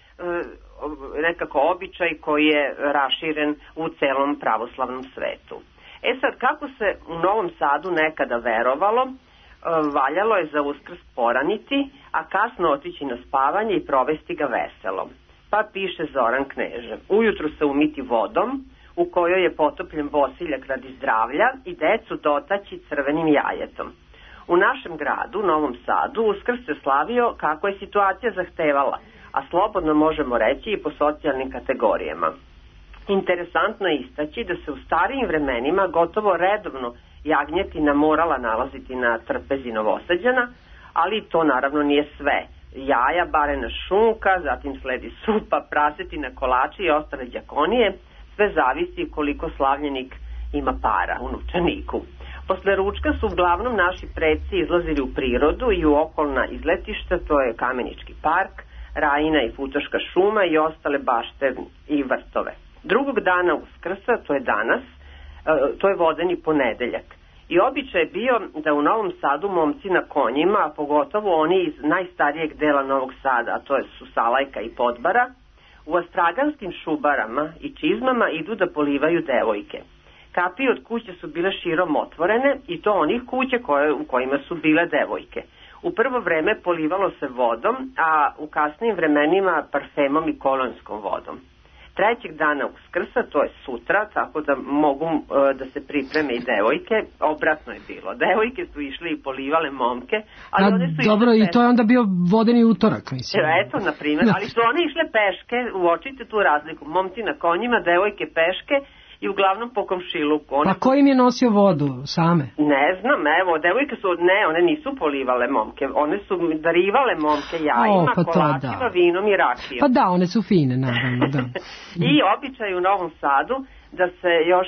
nekako običaj koji je raširen u celom pravoslavnom svetu. Sad, kako se u Novom Sadu nekada verovalo, valjalo je za Uskrs poraniti, a kasno otići na spavanje i provesti ga veselo. Pa piše Zoran Knežev, ujutru se umiti vodom, u kojoj je potopljen bosiljak radi zdravlja i decu dotaći crvenim jajetom. U našem gradu, Novom Sadu, Uskrs se slavio kako je situacija zahtevala, a slobodno možemo reći i po socijalnim kategorijama. Interesantno je istaći da se u starijim vremenima gotovo redovno jagnjetina morala nalaziti na trpezi Novosađana, ali to naravno nije sve. Jaja, barena šunka, zatim sledi supa, prasetina, kolači i ostale đakonije, sve zavisi koliko slavljenik ima para u novčaniku. Posle ručka su uglavnom naši preci izlazili u prirodu i u okolna izletišta, to je Kamenički park, Rajina i Futoška šuma i ostale bašte i vrtove. Drugog dana Uskrsa, to je danas, to je vodeni ponedeljak. I običaj je bio da u Novom Sadu momci na konjima, a pogotovo oni iz najstarijeg dela Novog Sada, a to su Salajka i Podbara, u astraganskim šubarama i čizmama idu da polivaju devojke. Kapije od kuće su bile širom otvorene i to onih kuća u kojima su bile devojke. U prvo vreme polivalo se vodom, a u kasnijim vremenima parfemom i kolonskom vodom. Trećeg dana Uskrsa, to je sutra, tako da mogu da se pripreme i devojke, obratno je bilo. Devojke su išle i polivale momke, ali one su dobro, i to je onda bio vodeni utorak, mislim. Eto, na primjer, ali su one išle peške, uočite tu razliku, momci na konjima, devojke peške, i uglavnom po komšiluku. Pa ko im je nosio vodu same? Ne znam, evo, devojke su, one nisu polivale momke, one su darivale momke jajima, kolačima, vinom i rakijom. Pa da, one su fine, naravno, da. I običaj u Novom Sadu da se još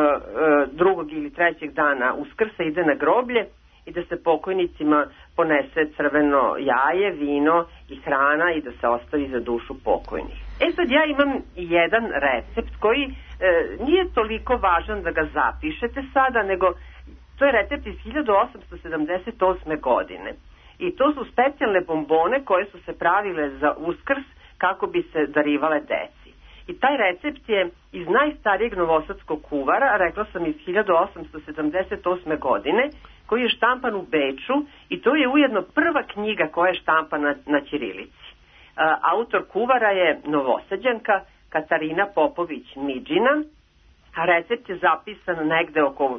drugog ili trećeg dana Uskrsa ide na groblje i da se pokojnicima ponese crveno jaje, vino i hrana i da se ostavi za dušu pokojnih. Sad ja imam jedan recept koji nije toliko važan da ga zapišete sada, nego to je recept iz 1878. godine. I to su specijalne bombone koje su se pravile za Uskrs kako bi se darivale deci. I taj recept je iz najstarijeg novosadskog kuvara, rekla sam iz 1878. godine, koji je štampan u Beču i to je ujedno prva knjiga koja je štampana na ćirilici. Autor kuvara je Novosađanka Katarina Popović-Midžina, a recept je zapisan negde oko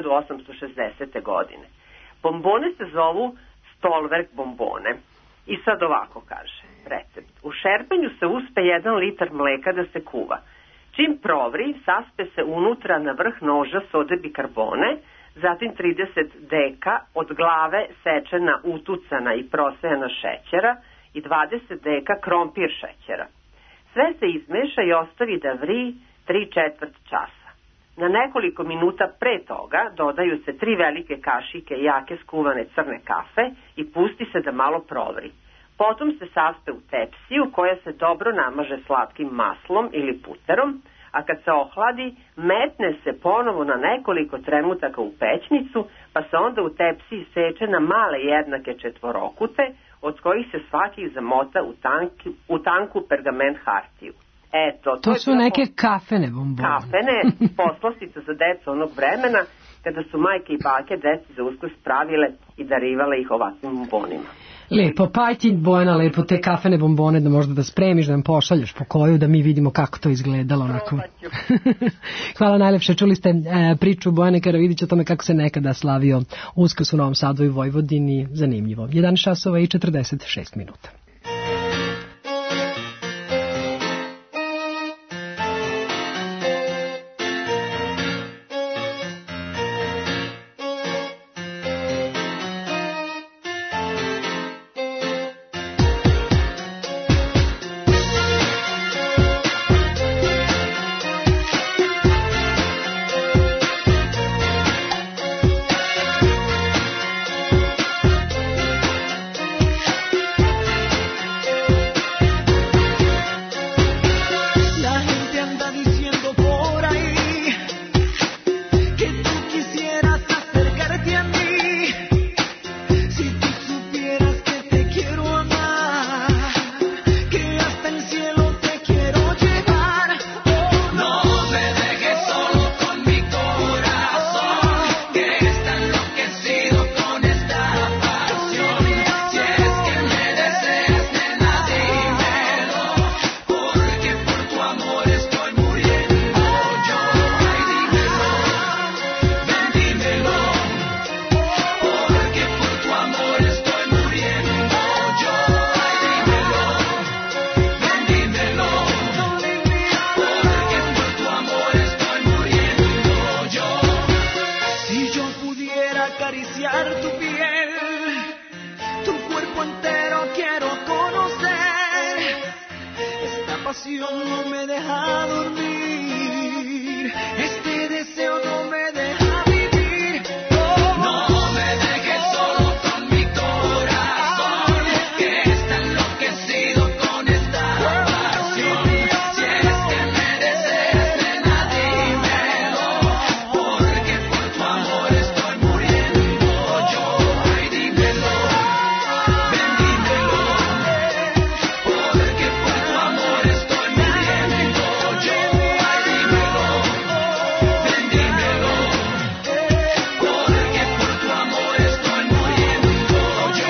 1860. godine. Bombone se zovu Stolverk bombone. I sad ovako kaže recept. U šerpenju se uspe 1 litar mleka da se kuva. Čim provri, saspe se unutra na vrh noža sode bikarbone, zatim 30 deka od glave sečena, utucana i prosejana šećera i 20 deka krompir šećera. Sve se izmeša i ostavi da vri 3/4 časa. Na nekoliko minuta pre toga dodaju se 3 velike kašike jake skuvane crne kafe i pusti se da malo provri. Potom se saspe u tepsiju koja se dobro namaže slatkim maslom ili puterom, a kad se ohladi, metne se ponovo na nekoliko trenutaka u pećnicu, pa se onda u tepsiji seče na male jednake četvorokute, od kojih se svaki zamota u tanku pergament hartiju. Eto, to su neke kafene bombone. Kafene, poslastica za decu onog vremena, kada su majke i bake deci za Uskrs pravile i darivale ih ovakvim bombonima. Lepo, pa aj ti, Bojana, lepo te kafene bombone da možda da spremiš, da nam pošalješ po koju, da mi vidimo kako to izgledalo. Hvala najlepše, čuli ste priču Bojane Karavidić o tome kako se nekada slavio Uskrs u Novom Sadu i Vojvodini, zanimljivo. 11 časova i 46 minuta. pasión no me deja dormir, este deseo no me deja vivir. No me dejes solo con mi corazón, que está enloquecido con esta pasión. Si es que me deseas, nena, dímelo, porque por tu amor estoy muriendo yo. Ay, dímelo, ven, dímelo, porque por tu amor estoy muriendo yo. Ay, dímelo, ven, dímelo, porque por tu amor estoy muriendo yo.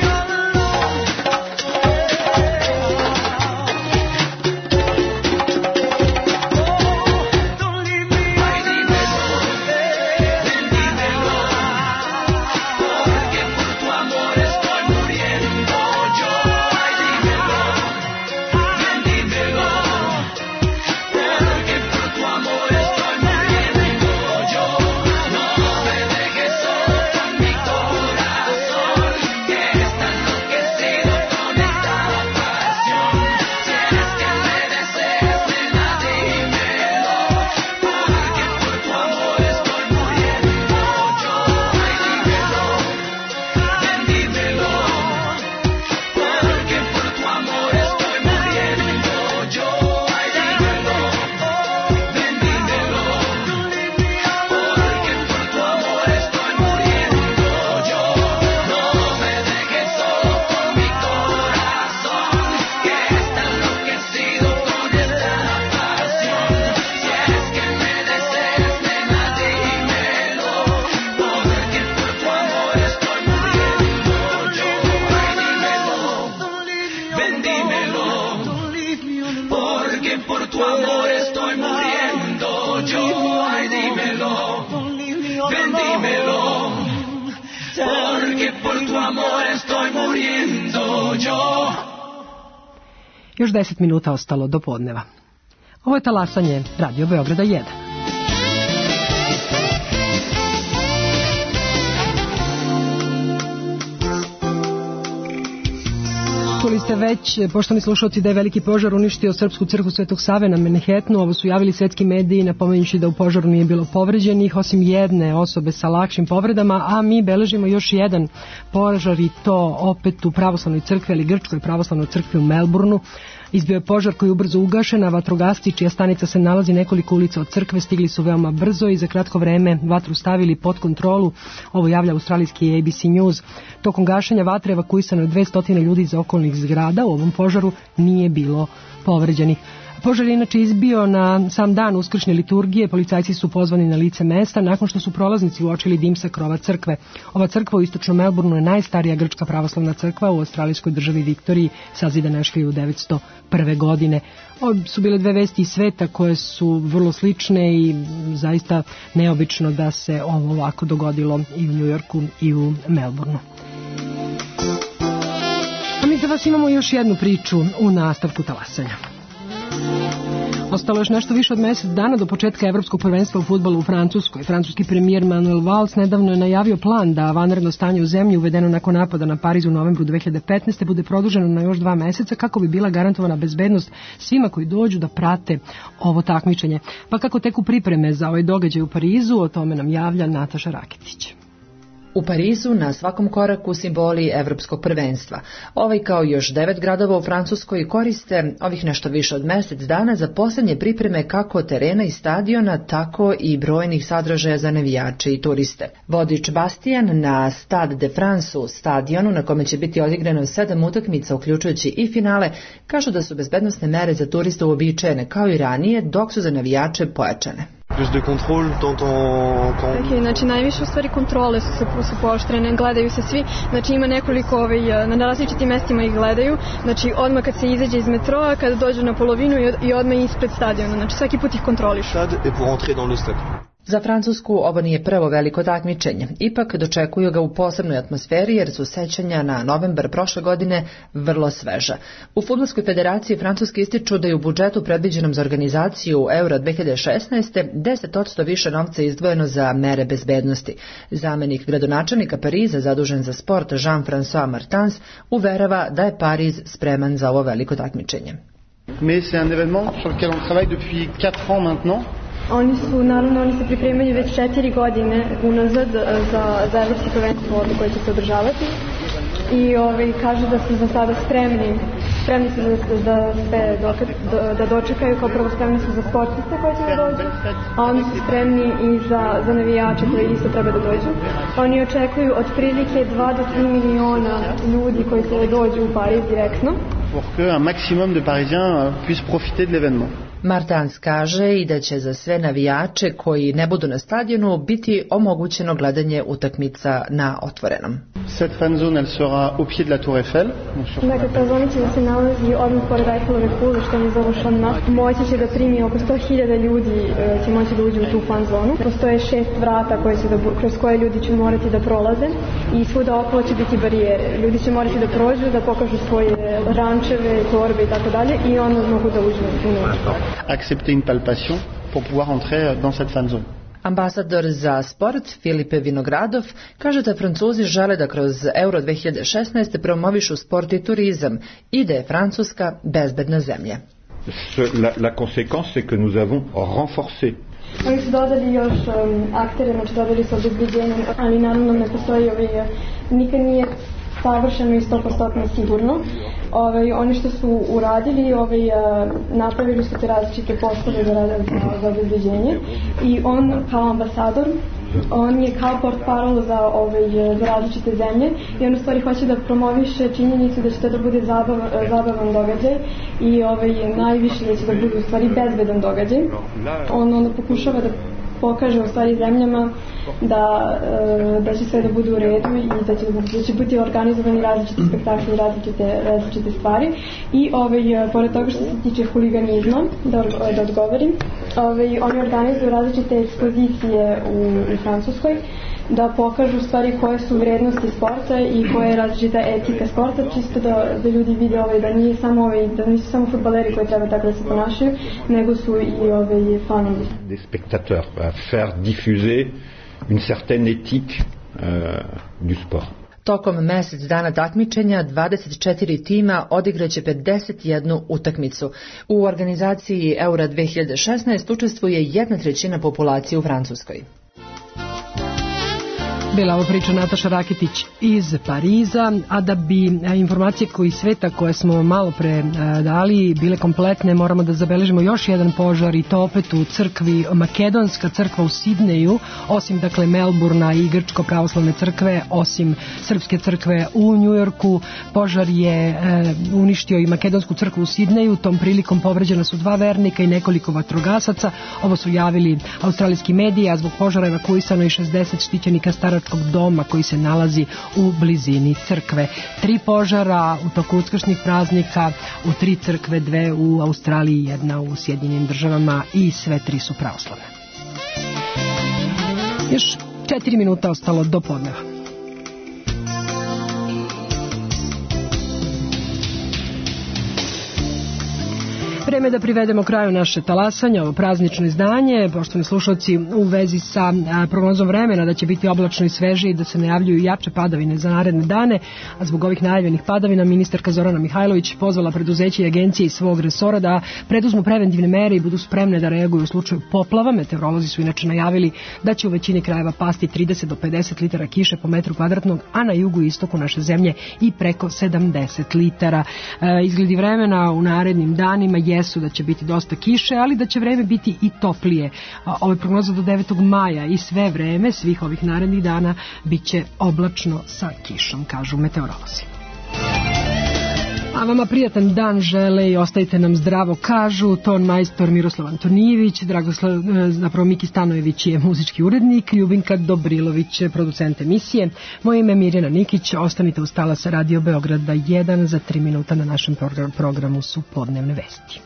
Don't leave me. Ay, dímelo, ven, dímelo, porque por tu amor estoy muriendo yo. Ay, dímelo, ven, dímelo, porque por tu amor estoy muriendo yo. No me dejes solo con mi corazón, que está enloquecido con esta pasión. Si es que me deseas, nena, dímelo, porque por tu amor estoy muriendo yo. Ay, dímelo, ven, dímelo, porque por tu amor estoy muriendo yo. Ay, dímelo, ven, dímelo, porque por tu amor estoy muriendo yo. No me dejes solo con mi corazón, que está enloquecido con esta pasión. Si es que me deseas, nena, dímelo, porque por tu amor estoy muriendo yo. Ay, dímelo, ven, dímelo, porque por tu amor estoy muriendo yo. Ay, dímelo, ven, dímelo, porque por tu amor estoy muriendo yo. Još 10 minuta ostalo do podneva. Ovo je talasanje Radio Beograda 1. Čuli ste već, poštovani slušalci, da je veliki požar uništio Srpsku crkvu Svetog Save na Manhattanu. Ovo su javili svetski mediji, napominjući da u požaru nije bilo povređenih, osim jedne osobe sa lakšim povredama, a mi beležimo još jedan požar, i to opet u pravoslavnoj crkvi, ali Grčkoj pravoslavnoj crkvi u Melbourneu. Izbio je požar koji je ubrzo ugašen, a vatrogasci, čija stanica se nalazi nekoliko ulica od crkve, stigli su veoma brzo i za kratko vreme vatru stavili pod kontrolu. Ovo javlja australijski ABC News. Tokom gašenja vatre evakuisano je 200 ljudi iz okolnih zgrada. U ovom požaru nije bilo povređenih. Požar je inače izbio na sam dan uskršnje liturgije. Policajci su pozvani na lice mesta nakon što su prolaznici uočili dim sa krova crkve. Ova crkva u istočnom Melbourneu je najstarija grčka pravoslavna crkva u australijskoj državi Viktoriji, sazidana još 1901. godine. Ovo su bile dve vesti iz sveta koje su vrlo slične i zaista neobično da se ovo ovako dogodilo i u Njujorku i u Melbourneu. A mi za vas imamo još jednu priču u nastavku talasanja. Ostalo još nešto više od mjesec dana do početka Evropskog prvenstva u fudbalu u Francuskoj. Francuski premijer Manuel Valls nedavno je najavio plan da vanredno stanje u zemlji uvedeno nakon napada na Pariz u novembru 2015. bude produženo na još 2 meseca kako bi bila garantovana bezbednost svima koji dođu da prate ovo takmičenje. Pa kako teku pripreme za ovaj događaj u Parizu, o tome nam javlja Nataša Raketić. U Parizu na svakom koraku simboli Evropskog prvenstva. Ovaj kao još 9 gradova u Francuskoj koriste ovih nešto više od mjesec dana za posljednje pripreme kako terena i stadiona, tako i brojnih sadržaja za navijače i turiste. Vodič Bastian na Stade de France, stadionu na kome će biti odigrano 7 utakmica uključujući i finale, kažu da su bezbednosne mere za turiste uobičajene kao i ranije, dok su za navijače pojačane. Plus de contrôle tant en znači najviše u stvari kontrole su pooštrene, gledaju se svi, znači ima nekoliko na različitim mestima ih gledaju, znači odmah kad se izađe iz metroa, kada dođu na polovinu i odmah ispred stadiona, znači svaki put ih kontrolišu. Za Francusku ovo nije prvo veliko takmičenje, ipak dočekuju ga u posebnoj atmosferi jer su sećanja na novembar prošle godine vrlo sveža. U Fudbalskoj federaciji Francuske ističu da je u budžetu predviđenom za organizaciju Euro 2016. 10% više novca izdvojeno za mere bezbednosti. Zamenik gradonačelnika Pariza zadužen za sport Jean-François Martins uverava da je Pariz spreman za ovo veliko takmičenje. Mais c'est un événement sur lequel on travaille depuis 4 ans maintenant. Oni se pripremaju već 4 godine unazad za evropsko prvenstvo koje će se održavati i kažu da su za sada spremni su da dočekaju, kao prvo spremni su za sportiste koji će da dođu, a oni su spremni i za navijače koji isto treba da dođu. Oni očekuju otprilike 2 do 3 miliona ljudi koji će da dođu u Pariz direktno. Pour que un maximum de Parisiens puissent profiter de l'événement. Martans kaže i da će za sve navijače koji ne budu na stadionu biti omogućeno gledanje utakmica na otvorenom. Cette fan zone elle sera au pied de la Tour Eiffel. Dakle, ta zona će da se nalazi odmah pored Eiffelove kule, što mi zove Champ. Moći će da primi oko 100.000 ljudi će moći da uđu u tu fan zonu. Postoje 6 vrata kroz koje ljudi će morati da prolaze i svuda okolo će biti barijere. Ljudi će morati da prođu, da pokažu svoje rančeve, torbe i tako dalje i onda mogu da uđu unutra. Accepter une palpation pour pouvoir entrer dans cette fan zone. Ambasador za sport Filipe Vinogradov kaže da Francuzi žele da kroz Euro 2016 promovišu sport i turizam i da je Francuska bezbedna zemlja. La conséquence c'est que nous avons renforcé. Oni su dodali još aktere, znači dodali su obezbeđenje, ali naravno ne postoji nikad nije savršeno i 100% sigurno. Oni što su uradili, napravili su te različite poslove za obezbeđenje i on kao ambasador, on je kao portparol za različite zemlje i on u stvari hoće da promoviše činjenicu da će to da bude zabavan događaj i najviše da će da bude u stvari bezbedan događaj. On onda pokušava da pokaže u stvari zemljama da će sve da bude u redu i da će biti organizovani različiti spektakli i različite stvari i pored toga što se tiče huliganizma, da odgovorim, oni organizuju različite ekspozicije u Francuskoj da pokažu stvari koje su vrednosti sporta i koja je različita etika sporta, čisto da ljudi vide da nisu samo fudbaleri koji treba tako da se ponašaju, nego su i fanovi. Des spectateurs, faire diffuser une certaine éthique du sport. Tokom mesec dana takmičenja 24 tima odigraće 51 utakmicu. U organizaciji Eura 2016 učestvuje 1/3 populacije u Francuskoj. Bila ovo priča Nataša Rakitić iz Pariza, a da bi informacije koji sveta koje smo malo pre dali bile kompletne, moramo da zabeležimo još jedan požar i to opet u crkvi, makedonska crkva u Sidneju, osim dakle Melburna i grčko-pravoslavne crkve, osim srpske crkve u Njujorku. Požar je uništio i makedonsku crkvu u Sidneju, tom prilikom povređena su 2 vernika i nekoliko vatrogasaca. Ovo su javili australijski mediji, a zbog požara evakuisano i 60 štićenika staračkog doma koji se nalazi u blizini crkve. 3 požara u toku uskršnjih praznika u 3 crkve, 2 u Australiji, 1 u Sjedinjenim Državama i sve 3 su pravoslavne. Još 4 minuta ostalo do podneva. Vreme da privedemo kraju naše talasanje, ovo praznično izdanje. Poštovani slušalci, u vezi sa prognozom vremena da će biti oblačno i sveže i da se najavljuju jače padavine za naredne dane, a zbog ovih najavljenih padavina ministarka Zorana Mihajlović pozvala preduzeće i agencije iz svog resora da preduzmu preventivne mere i budu spremne da reaguju u slučaju poplava. Meteorolozi su inače najavili da će u većini krajeva pasti 30 do 50 litara kiše po metru kvadratnog, a na jugu i istoku naše zemlje i preko 70 litara. Izgledi vremena u narednim danima jesu da će biti dosta kiše, ali da će vreme biti i toplije. Ove prognoze do 9. maja i sve vreme svih ovih narednih dana bit će oblačno sa kišom, kažu meteorolozi. A vama prijatan dan žele i ostajte nam zdravo, kažu ton majstor Miroslav Antonijević, zapravo Miki Stanojević je muzički urednik, Ljubinka Dobrilović producent emisije. Moje ime je Mirjana Nikić, ostanite uz talasa Radio Beograda 1, za 3 minuta na našem programu su podnevne vesti.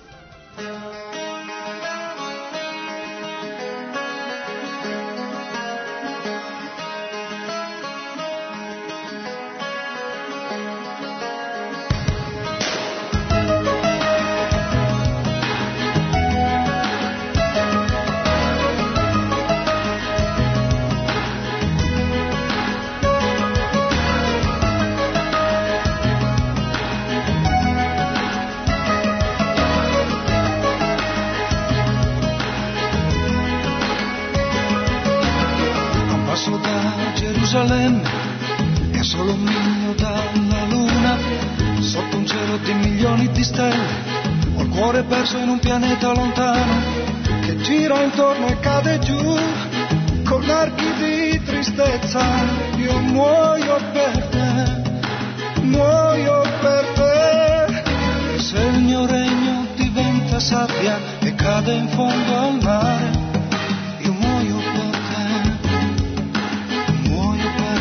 Gerusalemme è solo un miglio dalla luna, sotto un cielo di milioni di stelle. Ho il cuore perso in un pianeta lontano che gira intorno e cade giù con archi di tristezza. Io muoio per te, muoio per te. Se il mio regno diventa sabbia e cade in fondo al mare, io muoio per te, muoio per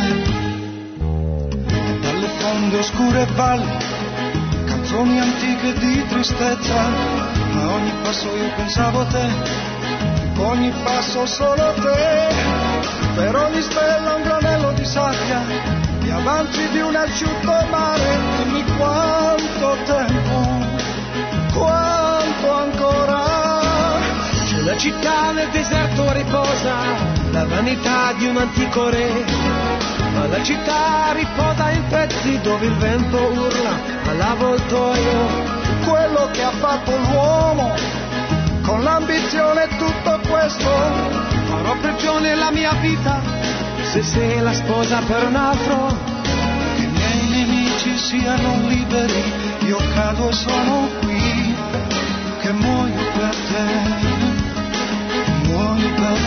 te. E dalle fonde oscure valli, canzoni antiche di tristezza, ma ogni passo io pensavo a te, ogni passo solo te. Per ogni stella un granello di sabbia, gli avanzi di un asciutto mare. Dimmi quanto tempo, quanto ancora. C'è una città nel deserto riposa, la vanità di un antico re, ma la città riposa in pezzi dove il vento urla all'avvoltoio. Quello che ha fatto l'uomo con l'ambizione e tutto questo, farò prigione la mia vita se sei la sposa per un altro. Che i miei nemici siano liberi, io cado e sono qui, che muoio per te, muoio per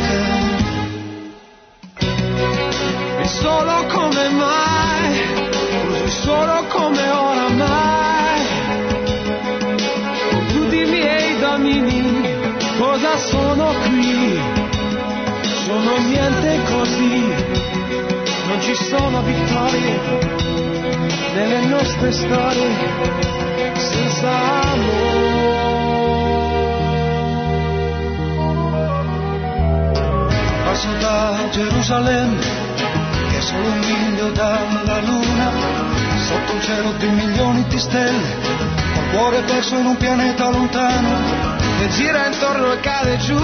te. E solo come mai, così solo come oramai, con tutti i miei domini, cosa sono qui? Sono niente così, non ci sono vittorie nelle nostre storie senza amore. Passo da Gerusalemme, che è solo un miglio dalla luna, sotto un cielo di milioni di stelle, ho il cuore perso in un pianeta lontano, che gira intorno e cade giù